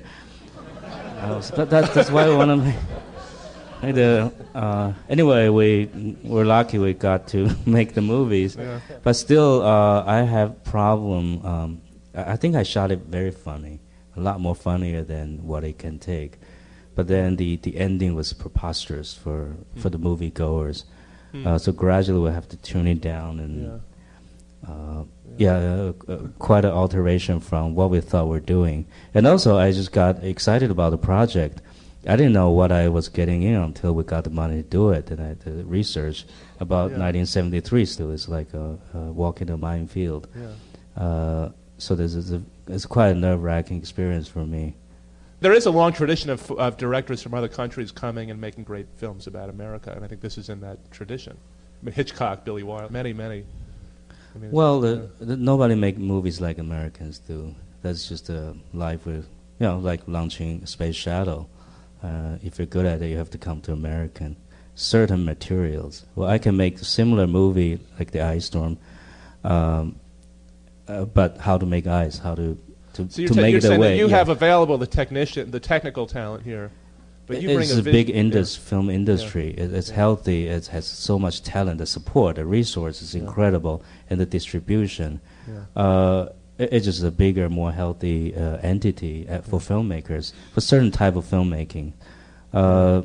Speaker 3: I was, that, that, that's why I want to make, make the. Uh, anyway, we were lucky we got to make the movies,
Speaker 2: Yeah.
Speaker 3: but still, uh, I have problem. Um, I I think I shot it very funny, a lot more funnier than what it can take. But then the, the ending was preposterous for, for the movie goers.
Speaker 2: Hmm.
Speaker 3: Uh, so gradually we have to tune it down and
Speaker 2: Yeah.
Speaker 3: uh, yeah, uh, uh, quite an alteration from what we thought we're doing. And also I just got excited about the project. I didn't know what I was getting in until we got the money to do it. And I did research about
Speaker 2: Yeah.
Speaker 3: nineteen seventy-three still. It's like a, a walk in a minefield.
Speaker 2: Yeah.
Speaker 3: Uh, so this is a, it's quite a nerve-wracking experience for me.
Speaker 2: There is a long tradition of, of directors from other countries coming and making great films about America, and I think this is in that tradition. I mean, Hitchcock, Billy Wilder, many, many. I mean,
Speaker 3: Well,
Speaker 2: yeah.
Speaker 3: the, the, nobody make movies like Americans do. That's just a life with, you know, like launching Space Shuttle. Uh, if you're good at it, you have to come to American. Certain materials. Well, I can make a similar movie like The Ice Storm, um, uh, but how to make ice, how to to,
Speaker 2: So you're,
Speaker 3: to
Speaker 2: ta-
Speaker 3: make
Speaker 2: you're
Speaker 3: it
Speaker 2: saying
Speaker 3: away.
Speaker 2: that you
Speaker 3: yeah.
Speaker 2: have available the technician, the technical talent here, but you bring
Speaker 3: it's
Speaker 2: a,
Speaker 3: a
Speaker 2: vis-
Speaker 3: big
Speaker 2: yeah.
Speaker 3: indus- film industry. It, it's
Speaker 2: Yeah.
Speaker 3: healthy. It has so much talent. The support, the resource is
Speaker 2: Yeah.
Speaker 3: incredible, and the distribution.
Speaker 2: Yeah.
Speaker 3: Uh, it, it's just a bigger, more healthy uh, entity uh, for filmmakers, for certain type of filmmaking. Uh,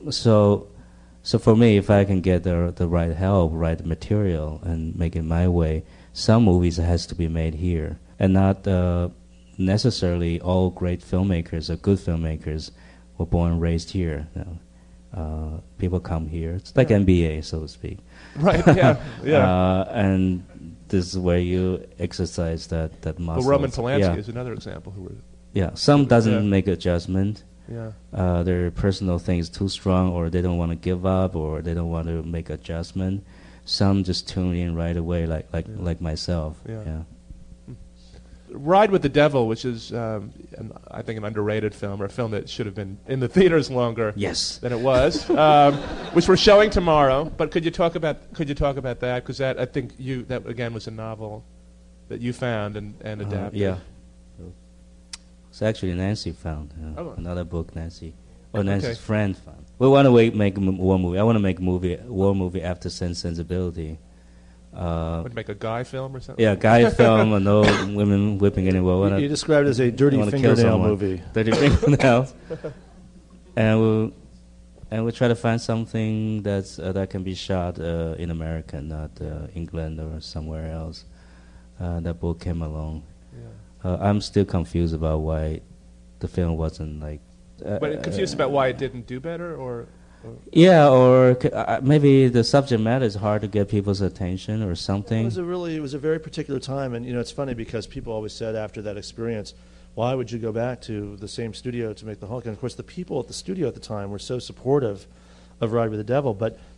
Speaker 3: so, so for me, if I can get the the right help, right material, and make it my way, some movies has to be made here, and not uh, necessarily all great filmmakers or good filmmakers were born and raised here. You know. Uh, people come here. It's like
Speaker 2: Yeah.
Speaker 3: M B A, so to speak.
Speaker 2: Right, yeah, yeah.
Speaker 3: Uh, and this is where you exercise that, that
Speaker 2: well,
Speaker 3: muscle.
Speaker 2: Roman Polanski
Speaker 3: yeah.
Speaker 2: is another example who were,
Speaker 3: Yeah, some doesn't
Speaker 2: Yeah.
Speaker 3: make adjustment.
Speaker 2: yeah.
Speaker 3: Uh, their personal things too strong, or they don't want to give up, or they don't want to make adjustment. Some just tune in right away, like like
Speaker 2: Yeah.
Speaker 3: like myself.
Speaker 2: Yeah.
Speaker 3: yeah.
Speaker 2: Ride with the Devil, which is, um, an, I think, an underrated film, or a film that should have been in the theaters longer
Speaker 3: Yes.
Speaker 2: than it was, um, which we're showing tomorrow. But could you talk about could you talk about that? Because that I think you that again was a novel that you found and, and
Speaker 3: Uh,
Speaker 2: adapted.
Speaker 3: yeah. It's actually Nancy found uh,
Speaker 2: Oh.
Speaker 3: another book. Nancy, or Nancy's
Speaker 2: Okay.
Speaker 3: friend found. We want to make a m- war movie. I want to make a movie, war movie after Sense Sensibility. Uh,
Speaker 2: Would make a guy film or something.
Speaker 3: yeah, guy film and no women whipping anyone.
Speaker 4: You, you described it as a dirty
Speaker 3: wanna kill
Speaker 4: fingernail
Speaker 3: someone.
Speaker 4: movie.
Speaker 3: Dirty fingernails. and we'll and we try to find something that's uh, that can be shot uh, in America, not uh, England or somewhere else. Uh, that book came along.
Speaker 2: Yeah.
Speaker 3: Uh, I'm still confused about why the film wasn't like. Uh,
Speaker 2: But confused about why it didn't do better, or, or
Speaker 3: Yeah, or c- uh, maybe the subject matter is hard to get people's attention, or
Speaker 4: It
Speaker 3: something.
Speaker 4: was a really, it was a very particular time, and you know, it's funny because people always said after that experience, why would you go back to the same studio to make the Hulk? And of course, the people at the studio at the time were so supportive of Ride with the Devil. But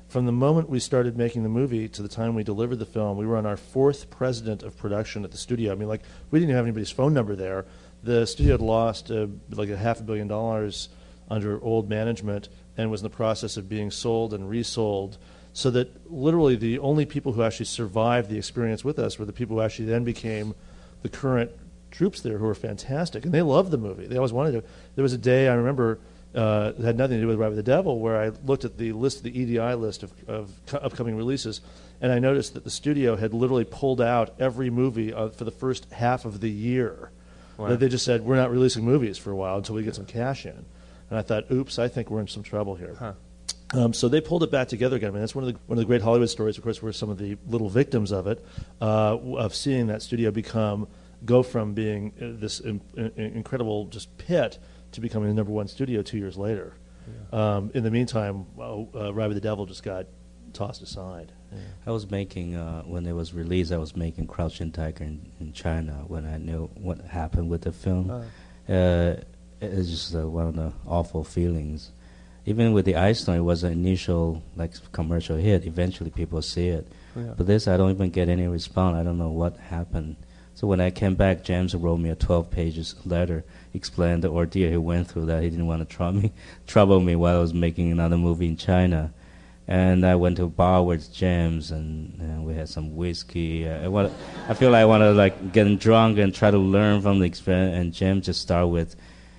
Speaker 4: from the moment we started making the movie to the time we delivered the film, we were on our fourth president of production at the studio. I mean, like, we didn't even have anybody's phone number there. The studio had lost uh, like a half a billion dollars under old management and was in the process of being sold and resold, so that literally the only people who actually survived the experience with us were the people who actually then became the current troops there, who were fantastic. And they loved the movie. They always wanted to. There was a day, I remember, uh, it had nothing to do with Ride with the Devil, where I looked at the list, the E D I list of, of co- upcoming releases, and I noticed that the studio had literally pulled out every movie uh, for the first half of the year.
Speaker 2: Wow.
Speaker 4: That they just said, we're not releasing movies for a while until we get some cash in. And I thought, oops, I think we're in some trouble here.
Speaker 2: Huh.
Speaker 4: Um, so they pulled it back together again. I mean, that's one of the one of the great Hollywood stories. Of course, we're some of the little victims of it, uh, of seeing that studio become go from being uh, this in, in, incredible just pit to becoming the number one studio two years later. Yeah. Um, in the meantime, uh, uh, Ride with the Devil just got tossed aside. Yeah.
Speaker 3: I was making, uh, when it was released, I was making Crouching Tiger in, in China when I knew what happened with the film. Uh. Uh, it's just uh, one of the awful feelings. Even with the Ice Storm, it was an initial like commercial hit. Eventually people see it. Yeah. But this, I don't even get any response. I don't know what happened. So when I came back, James wrote me a twelve pages letter, explained the ordeal he went through, that he didn't want to tr- me, trouble me while I was making another movie in China. And I went to a bar with James, and, and we had some whiskey. I, want, I feel like I want to like get drunk and try to learn from the experience. And James just started with,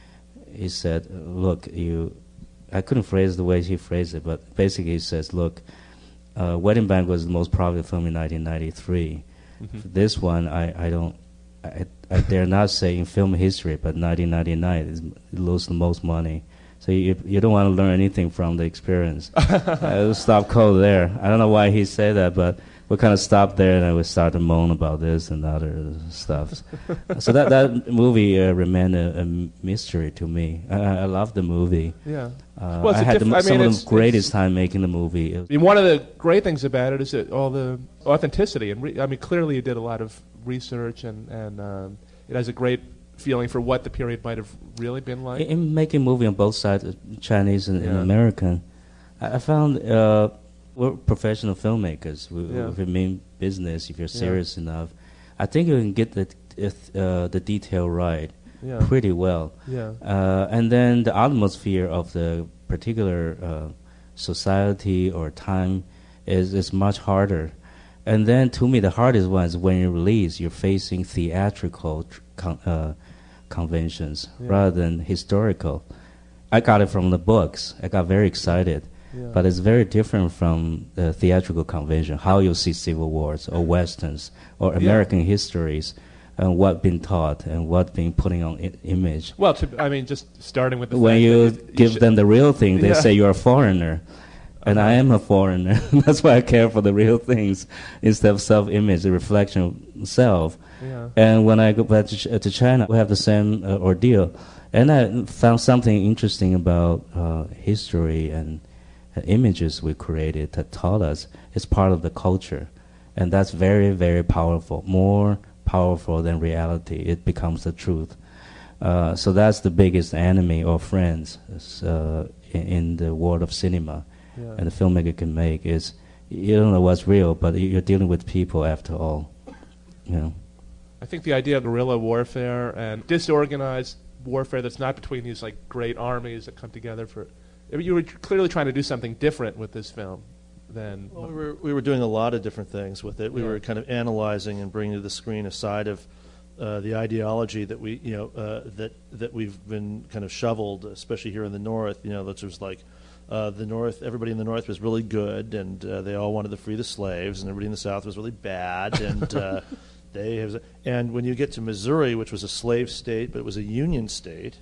Speaker 3: he said, look, you... I couldn't phrase it the way he phrased it, but basically he says, look, uh, Wedding Band was the most popular film in nineteen ninety-three. Mm-hmm. For this one, I, I don't, I, I dare not say in film history, but nineteen ninety-nine, it lost the most money. So you you don't want to learn anything from the experience. I stop cold there. I don't know why he said that, but we kind of stopped there, and I would start to moan about this and other stuff. So that that movie uh, remained a, a mystery to me. I, I love the movie.
Speaker 2: Yeah.
Speaker 3: Uh,
Speaker 2: well, it's
Speaker 3: I had
Speaker 2: diff-
Speaker 3: the,
Speaker 2: I
Speaker 3: some
Speaker 2: mean,
Speaker 3: of the greatest time making the movie.
Speaker 2: I mean, one of the great things about it is that all the authenticity, and re- I mean, clearly you did a lot of research, and and um, it has a great feeling for what the period might have really been like.
Speaker 3: In, in making a movie on both sides, Chinese and,
Speaker 2: yeah.
Speaker 3: and American, I, I found uh, we're professional filmmakers. We,
Speaker 2: yeah.
Speaker 3: If you mean business, if you're serious
Speaker 2: yeah.
Speaker 3: enough, I think you can get the uh, the detail right.
Speaker 2: Yeah.
Speaker 3: Pretty well.
Speaker 2: Yeah.
Speaker 3: Uh, and then the atmosphere of the particular uh, society or time is, is much harder. And then to me, the hardest one is when you release, you're facing theatrical tr- con- uh, conventions yeah. rather than historical. I got it from the books. I got very excited. Yeah. But it's very different from the theatrical convention, how you see Civil Wars or Westerns or American yeah. histories. And what been taught and what being putting on I- image.
Speaker 2: Well, to, I mean, just starting with the
Speaker 3: when
Speaker 2: fact
Speaker 3: you,
Speaker 2: that you, you
Speaker 3: give
Speaker 2: should,
Speaker 3: them the real thing, they
Speaker 2: yeah.
Speaker 3: say you're a foreigner, and uh-huh. I am a foreigner. That's why I care for the real things instead of self-image, the reflection of self.
Speaker 2: Yeah.
Speaker 3: And when I go back to, Ch- to China, we have the same uh, ordeal, and I found something interesting about uh, history and uh, images we created that taught us it's part of the culture, and that's very, very powerful. More powerful than reality. It becomes the truth. Uh, so that's the biggest enemy or friends uh, in, in the world of cinema yeah. and the filmmaker can make is you don't know what's real, but you're dealing with people after all. You know.
Speaker 2: I think the idea of guerrilla warfare and disorganized warfare that's not between these like great armies that come together for... You were clearly trying to do something different with this film. Then
Speaker 4: well, we were we were doing a lot of different things with it. We
Speaker 2: yeah.
Speaker 4: were kind of analyzing and bringing to the screen a side of uh, the ideology that we you know uh, that that we've been kind of shoveled, especially here in the North. You know, that was like uh, the North. Everybody in the North was really good, and uh, they all wanted to free the slaves, and everybody in the South was really bad, and uh, they have. And when you get to Missouri, which was a slave state, but it was a Union state.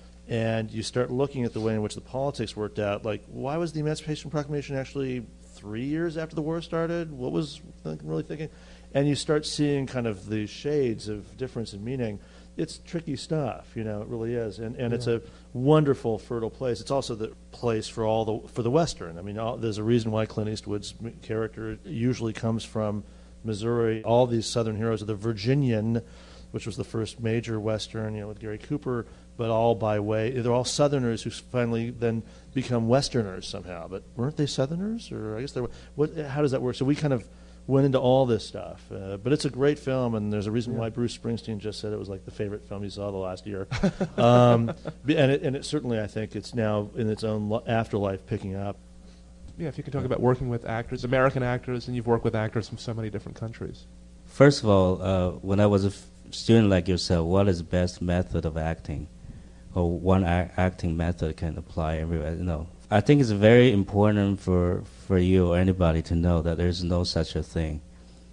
Speaker 4: And you start looking at the way in which the politics worked out, like, why was the Emancipation Proclamation actually three years after the war started? What was th- really thinking? And you start seeing kind of the shades of difference in meaning. It's tricky stuff, you know, it really is. And and yeah. it's a wonderful, fertile place. It's also the place for all the for the Western. I mean, all, there's a reason why Clint Eastwood's character usually comes from Missouri. All these Southern heroes are the Virginian, which was the first major Western, you know, with Gary Cooper. but all by way, they're all Southerners who finally then become Westerners somehow. But weren't they Southerners? Or I guess they were. What, how does that work? So we kind of went into all this stuff. Uh, but it's a great film, and there's a reason why Bruce Springsteen just said it was like the favorite film he saw the last year. um, and, it, and it certainly, I think, it's now in its own lo- afterlife picking up.
Speaker 2: Yeah, if you could talk about working with actors, American actors, and you've worked with actors from so many different countries.
Speaker 3: First of all, uh, when I was a f- student like yourself, what is the best method of acting? Or one a- acting method can apply everywhere? You know, I think it's very important for, for you or anybody to know that there's no such a thing.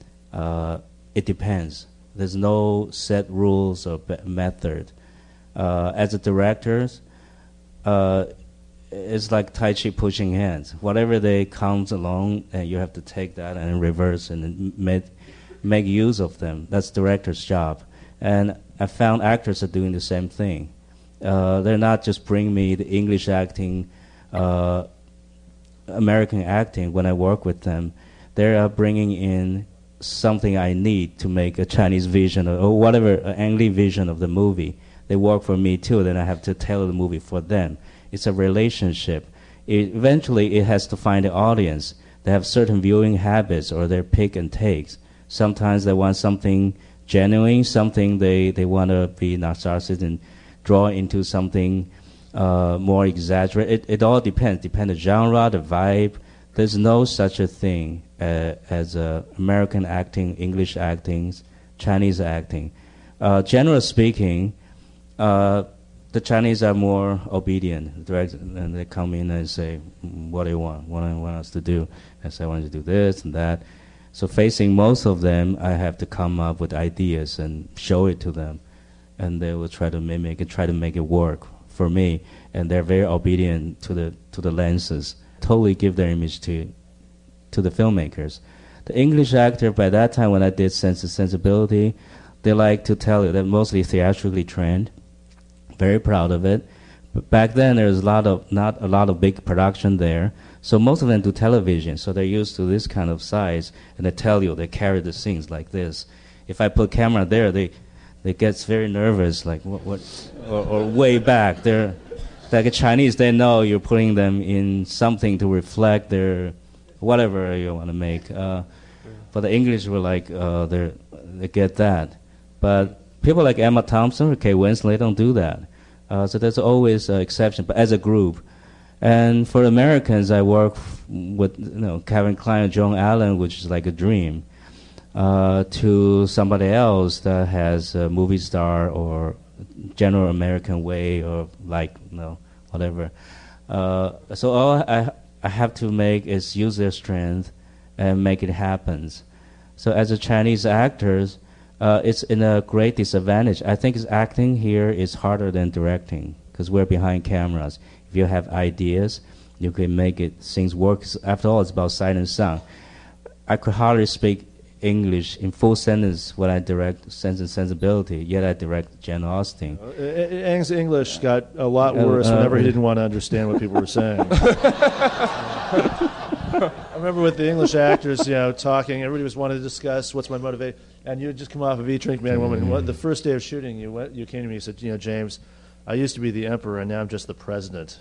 Speaker 3: Uh, it depends. There's no set rules or be- method. Uh, as a director, uh, it's like Tai Chi pushing hands. Whatever they comes along, and you have to take that and reverse and make make use of them. That's director's job. And I found actors are doing the same thing. Uh, they're not just bringing me the English acting, uh, American acting when I work with them. They are bringing in something I need to make a Chinese vision or, or whatever, an Ang Lee vision of the movie. They work for me too, then I have to tailor the movie for them. It's a relationship. It, eventually, it has to find an audience. They have certain viewing habits or their pick and takes. Sometimes they want something genuine, something they, they want to be narcissistic and draw into something uh, more exaggerated. It, it all depends. Depends the genre, the vibe. There's no such a thing uh, as uh, American acting, English acting, Chinese acting. Uh, generally speaking, uh, the Chinese are more obedient, direct, and they come in and say, what do you want? What do you want us to do? I say, I want you to do this and that. So facing most of them, I have to come up with ideas and show it to them. And they will try to mimic and try to make it work for me. And they're very obedient to the to the lenses, totally give their image to to the filmmakers. The English actor, by that time when I did Sense and Sensibility, they like to tell you they're mostly theatrically trained. Very proud of it. But back then there was a lot of not a lot of big production there. So most of them do television, so they're used to this kind of size, and they tell you, they carry the scenes like this. If I put camera there, they they get very nervous, like what, what or, or way back. They're like a Chinese, they know you're putting them in something to reflect their whatever you want to make. Uh, but the English were like, uh, they they get that. But people like Emma Thompson or Kay Winslet don't do that. Uh, so there's always an exception, but as a group. And for Americans, I work f- with you know Kevin Kline and Joan Allen, which is like a dream, uh, to somebody else that has a movie star or general American way or like you know whatever. Uh, so all I I have to make is use their strength and make it happen. So as a Chinese actors, uh, it's in a great disadvantage. I think acting here is harder than directing because we're behind cameras. If you have ideas, you can make it things work. After all, it's about sight and sound. I could hardly speak English in full sentence when I direct Sense and Sensibility, yet I direct Jane Austen.
Speaker 4: Uh, Ang's English got a lot worse
Speaker 3: uh, uh,
Speaker 4: whenever he didn't want to understand what people were saying. I remember with the English actors, you know, talking, everybody was wanting to discuss what's my motivation, and you had just come off of Eat, Drink, Man, Woman. And what, the first day of shooting, you went, you came to me and said, you know, James, I used to be the emperor, and now I'm just the president.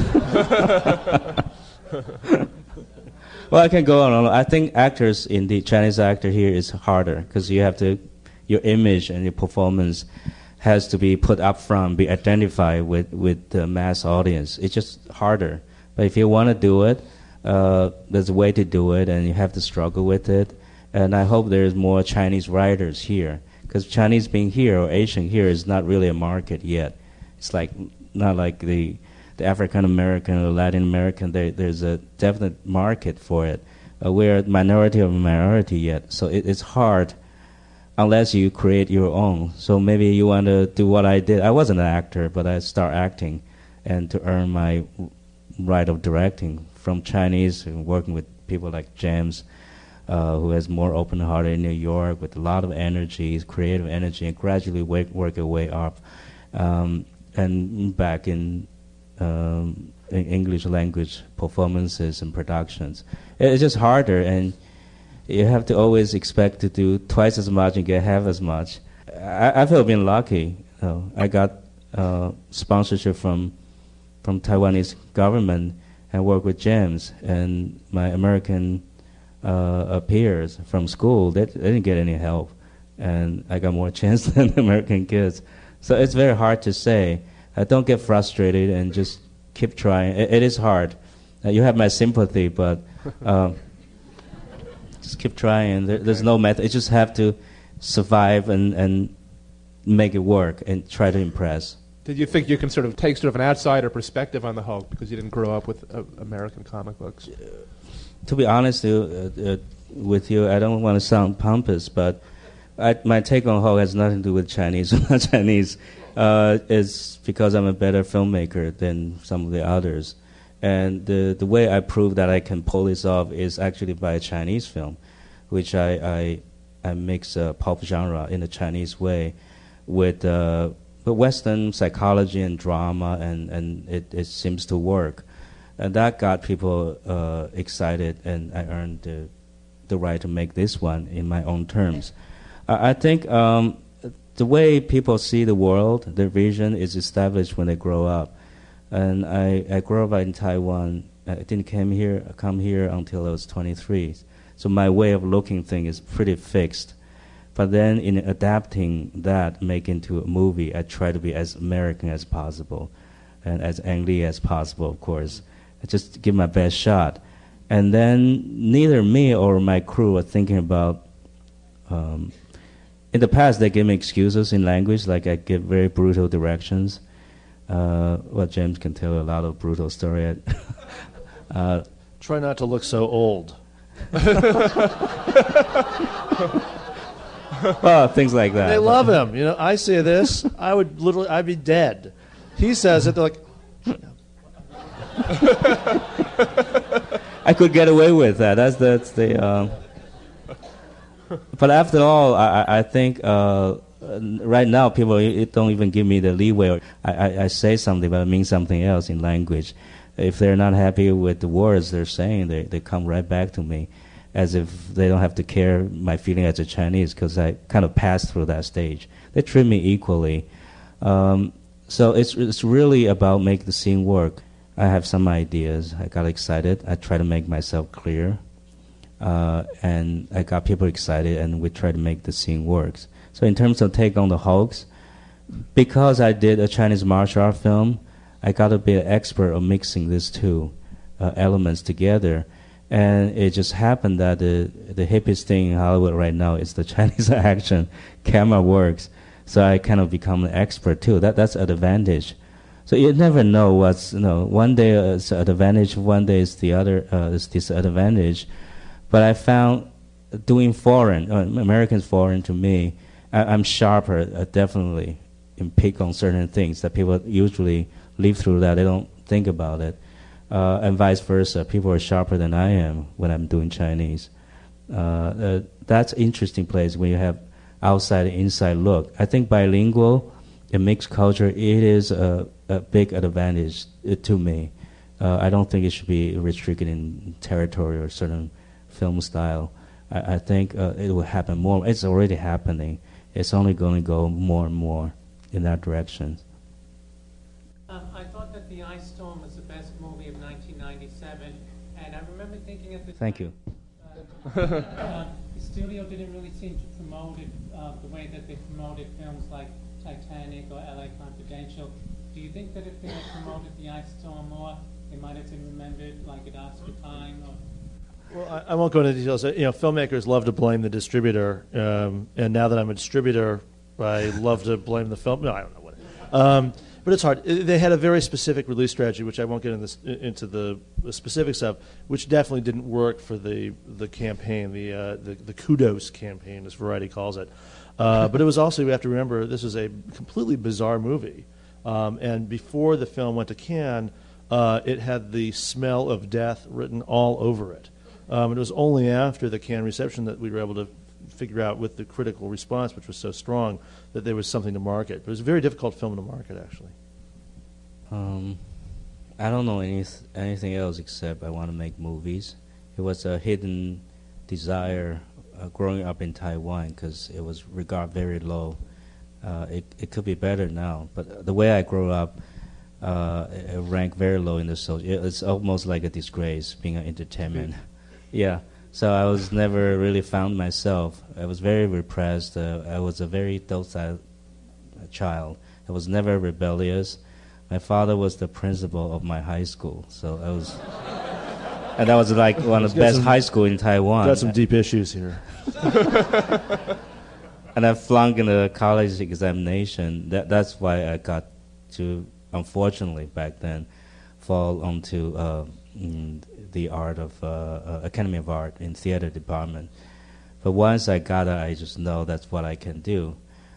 Speaker 3: Well, I can go on. I think actors in the Chinese actor here is harder because you have to, your image and your performance has to be put up front, be identified with, with the mass audience. It's just harder. But if you want to do it, uh, there's a way to do it, and you have to struggle with it. And I hope there's more Chinese writers here because Chinese being here or Asian here is not really a market yet. It's like not like the the African American or Latin American. There, there's a definite market for it. Uh, we're a minority of a minority yet, so it, it's hard unless you create your own. So maybe you want to do what I did. I wasn't an actor, but I start acting, and to earn my right of directing from Chinese and working with people like James, uh, who has more open-hearted in New York with a lot of energy, creative energy, and gradually work, work your way up. Um, and back in, um, in English language performances and productions. It's just harder, and you have to always expect to do twice as much and get half as much. I, I feel being lucky. You know, I got uh, sponsorship from from Taiwanese government and work with James and my American uh, peers from school. They, they didn't get any help, and I got more chance than American kids. So it's very hard to say. Uh, don't get frustrated and just keep trying. It, it is hard. Uh, you have my sympathy, but uh, just keep trying. There, there's no method. You just have to survive and, and make it work and try to impress.
Speaker 2: Did you think you can sort of take sort of an outsider perspective on the Hulk because you didn't grow up with uh, American comic books?
Speaker 3: To be honest uh, uh, with you, I don't want to sound pompous, but I, my take on Hulk has nothing to do with Chinese or not Chinese. Uh, it's because I'm a better filmmaker than some of the others. And the the way I prove that I can pull this off is actually by a Chinese film, which I, I, I mix uh, pulp genre in a Chinese way with... Uh, But Western psychology and drama, and, and it, it seems to work. And that got people uh, excited, and I earned the, the right to make this one in my own terms. I, I think um, the way people see the world, their vision is established when they grow up. And I, I grew up in Taiwan. I didn't came here, come here until I was twenty-three. So my way of looking thing is pretty fixed. But then in adapting that, make into a movie, I try to be as American as possible and as Ang Lee as possible, of course. I just give my best shot. And then neither me or my crew are thinking about... Um, in the past, they give me excuses in language, like I give very brutal directions. Uh, well, James can tell a lot of brutal story. uh,
Speaker 4: Try not to look so old.
Speaker 3: Well, things like that.
Speaker 4: They love him. You know, I say this, I would literally, I'd be dead. He says it, they're like...
Speaker 3: I could get away with that. That's that's the... Uh, but after all, I, I think uh, right now people don't even give me the leeway. I, I, I say something, but it means something else in language. If they're not happy with the words they're saying, they, they come right back to me, as if they don't have to care my feeling as a Chinese, because I kind of passed through that stage. They treat me equally. Um, so it's it's really about making the scene work. I have some ideas. I got excited. I try to make myself clear. Uh, and I got people excited, and we try to make the scene work. So in terms of take on the Hulks, because I did a Chinese martial art film, I got to be an expert of mixing these two uh, elements together. And it just happened that the the hippest thing in Hollywood right now is the Chinese action. Camera works. So I kind of become an expert too. That That's an advantage. So you never know what's, you know, one day it's an advantage, one day it's the other, uh, it's disadvantage. But I found doing foreign, uh, Americans foreign to me, I, I'm sharper, uh, definitely, in pick on certain things that people usually live through that. They don't think about it. Uh, and vice versa. People are sharper than I am when I'm doing Chinese. Uh, uh, that's an interesting place when you have outside and inside look. I think bilingual, a mixed culture, it is a, a big advantage to me. Uh, I don't think it should be restricted in territory or certain film style. I, I think uh, it will happen more. It's already happening. It's only going to go more and more in that direction.
Speaker 5: Um, I thought that The Ice Storm was the best movie of nineteen ninety-seven, and I remember thinking at the
Speaker 3: Thank
Speaker 5: time,
Speaker 3: you.
Speaker 5: Uh, uh, the studio didn't really seem to promote it uh, the way that they promoted films like Titanic or L A Confidential. Do you think that if they had promoted The Ice Storm more, they might have been remembered like at Oscar time? Or
Speaker 4: Well, I, I won't go into details. You know, filmmakers love to blame the distributor, um, and now that I'm a distributor, I love to blame the film. No, I don't know what. Um, but it's hard. They had a very specific release strategy, which I won't get in this, into the, the specifics of, which definitely didn't work for the the campaign, the uh, the, the kudos campaign, as Variety calls it. Uh, but it was also, you have to remember, this is a completely bizarre movie. Um, and before the film went to Cannes, uh, it had the smell of death written all over it. Um, and it was only after the Cannes reception that we were able to figure out, with the critical response, which was so strong, that there was something to market. But it was a very difficult film to market, actually.
Speaker 3: Um, I don't know any, anything else except I want to make movies. It was a hidden desire uh, growing up in Taiwan, because it was regarded very low. Uh, it it could be better now, but the way I grew up, uh, it ranked very low in the social. It's almost like a disgrace being an entertainment. Yeah. So I was never really found myself. I was very repressed. Uh, I was a very docile child. I was never rebellious. My father was the principal of my high school, so I was, and that was like one of the best
Speaker 4: some,
Speaker 3: high school in Taiwan.
Speaker 4: Got some deep issues here.
Speaker 3: And I flunked in the college examination. That that's why I got to, unfortunately back then, fall onto uh, mm, the art of uh, uh, Academy of Art in theater department. But once I got it, I just know that's what I can do.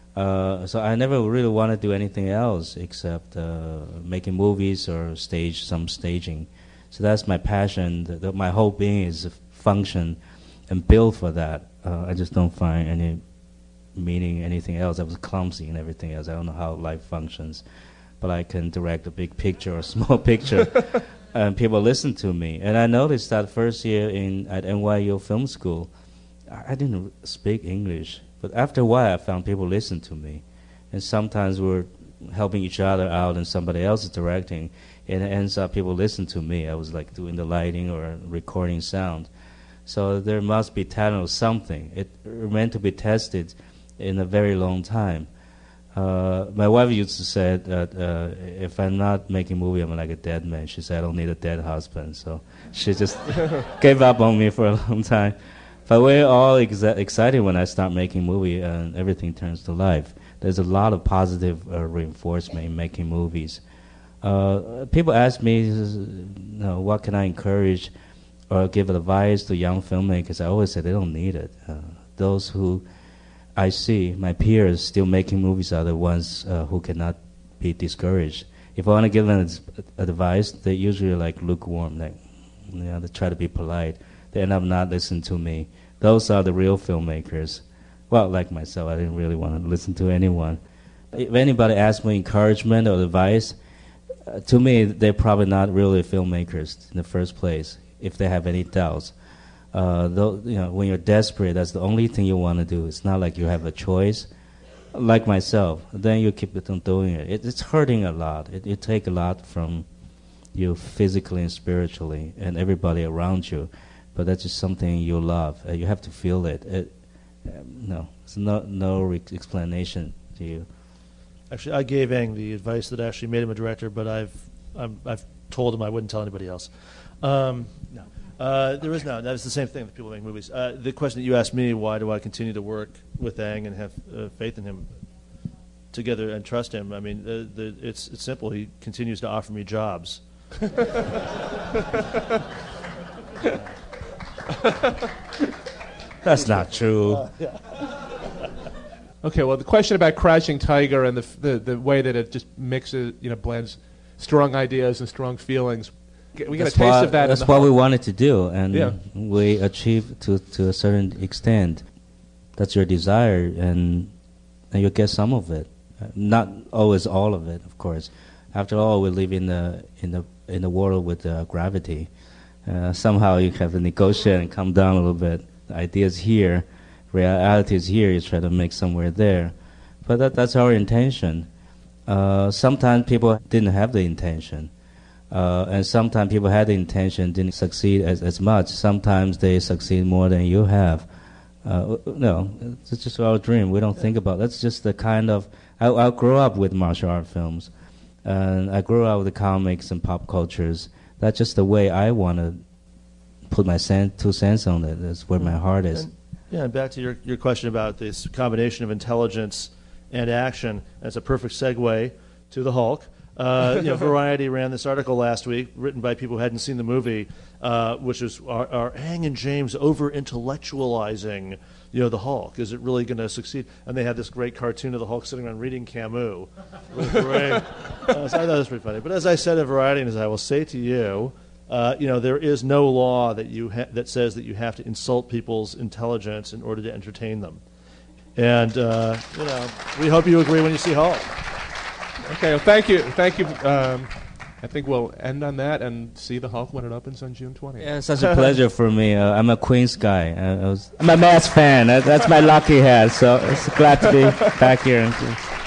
Speaker 3: Uh, so I never really want to do anything else except uh, making movies or stage some staging. So that's my passion. The, the, my whole being is to function and build for that. Uh, I just don't find any meaning anything else. I was clumsy and everything else. I don't know how life functions, but I can direct a big picture or a small picture, and people listen to me. And I noticed that first year in at N Y U Film School, I, I didn't speak English. But after a while, I found people listen to me. And sometimes we're helping each other out and somebody else is directing. And it ends up people listen to me. I was like doing the lighting or recording sound. So there must be talent or something. It meant to be tested in a very long time. Uh, my wife used to say that uh, if I'm not making a movie, I'm like a dead man. She said, I don't need a dead husband. So she just gave up on me for a long time. But we're all exa- excited when I start making a movie and everything turns to life. There's a lot of positive uh, reinforcement in making movies. Uh, people ask me, you know, what can I encourage or give advice to young filmmakers? I always say they don't need it. Uh, those who I see, my peers still making movies are the ones uh, who cannot be discouraged. If I want to give them advice, they usually like lukewarm, like, you know, they try to be polite. They end up not listening to me. Those are the real filmmakers. Well, like myself, I didn't really want to listen to anyone. If anybody asks me encouragement or advice, uh, to me, they're probably not really filmmakers in the first place, if they have any doubts. Uh, though, you know, when you're desperate, that's the only thing you want to do. It's not like you have a choice. Like myself, then you keep on doing it. it it's hurting a lot. It, it takes a lot from you physically and spiritually and everybody around you. But that's just something you love. Uh, you have to feel it. it um, no, it's no, no re- explanation to you.
Speaker 4: Actually, I gave Ang the advice that actually made him a director, but I've I'm, I've told him I wouldn't tell anybody else. Um, no. Uh, there is no. That is the same thing with people who make movies. Uh, the question that you asked me, why do I continue to work with Ang and have uh, faith in him together and trust him? I mean, uh, the, it's it's simple. He continues to offer me jobs.
Speaker 3: That's not true.
Speaker 4: Uh, yeah.
Speaker 2: Okay, well, the question about Crouching Tiger and the, f- the the way that it just mixes, you know, blends strong ideas and strong feelings. We get a taste
Speaker 3: what,
Speaker 2: of that.
Speaker 3: That's
Speaker 2: in the
Speaker 3: what we
Speaker 2: Hulk.
Speaker 3: wanted to do, and
Speaker 2: Yeah.
Speaker 3: we achieved to to a certain extent. That's your desire, and and you get some of it. Uh, not always all of it, of course. After all, we live in the in the in the world with uh, gravity. Uh, somehow you have to negotiate and come down a little bit. The idea is here, reality is here. You try to make somewhere there, but that that's our intention. Uh, sometimes people didn't have the intention. Uh, and sometimes people had the intention, didn't succeed as, as much. Sometimes they succeed more than you have. Uh, no, it's just our dream. We don't think about it. That's just the kind of... I, I grew up with martial art films. And I grew up with the comics and pop cultures. That's just the way I want to put my cent, two cents on it. That's where my heart is.
Speaker 4: And, yeah, and back to your, your question about this combination of intelligence and action. That's a perfect segue to the Hulk. Uh, you know, Variety ran this article last week, written by people who hadn't seen the movie, uh, which is our, our Ang and James over-intellectualizing, you know, the Hulk. Is it really going to succeed? And they had this great cartoon of the Hulk sitting around reading Camus. It was great. uh, so I thought it was pretty funny. But as I said at Variety, and as I will say to you, uh, you know, there is no law that you ha- that says that you have to insult people's intelligence in order to entertain them. And uh, you know, we hope you agree when you see Hulk.
Speaker 2: Okay, well, thank you. Thank you. Um, I think we'll end on that and see the Hulk when it opens on June twentieth.
Speaker 3: Yeah, it's such a pleasure for me. Uh, I'm a Queens guy. I, I was, I'm a Mets fan. That, that's my lucky hat. So it's glad to be back here.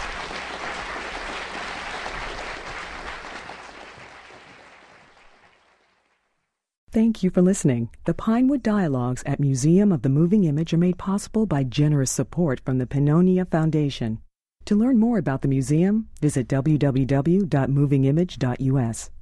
Speaker 1: Thank you for listening. The Pinewood Dialogues at Museum of the Moving Image are made possible by generous support from the Pannonia Foundation. To learn more about the museum, visit w w w dot moving image dot u s.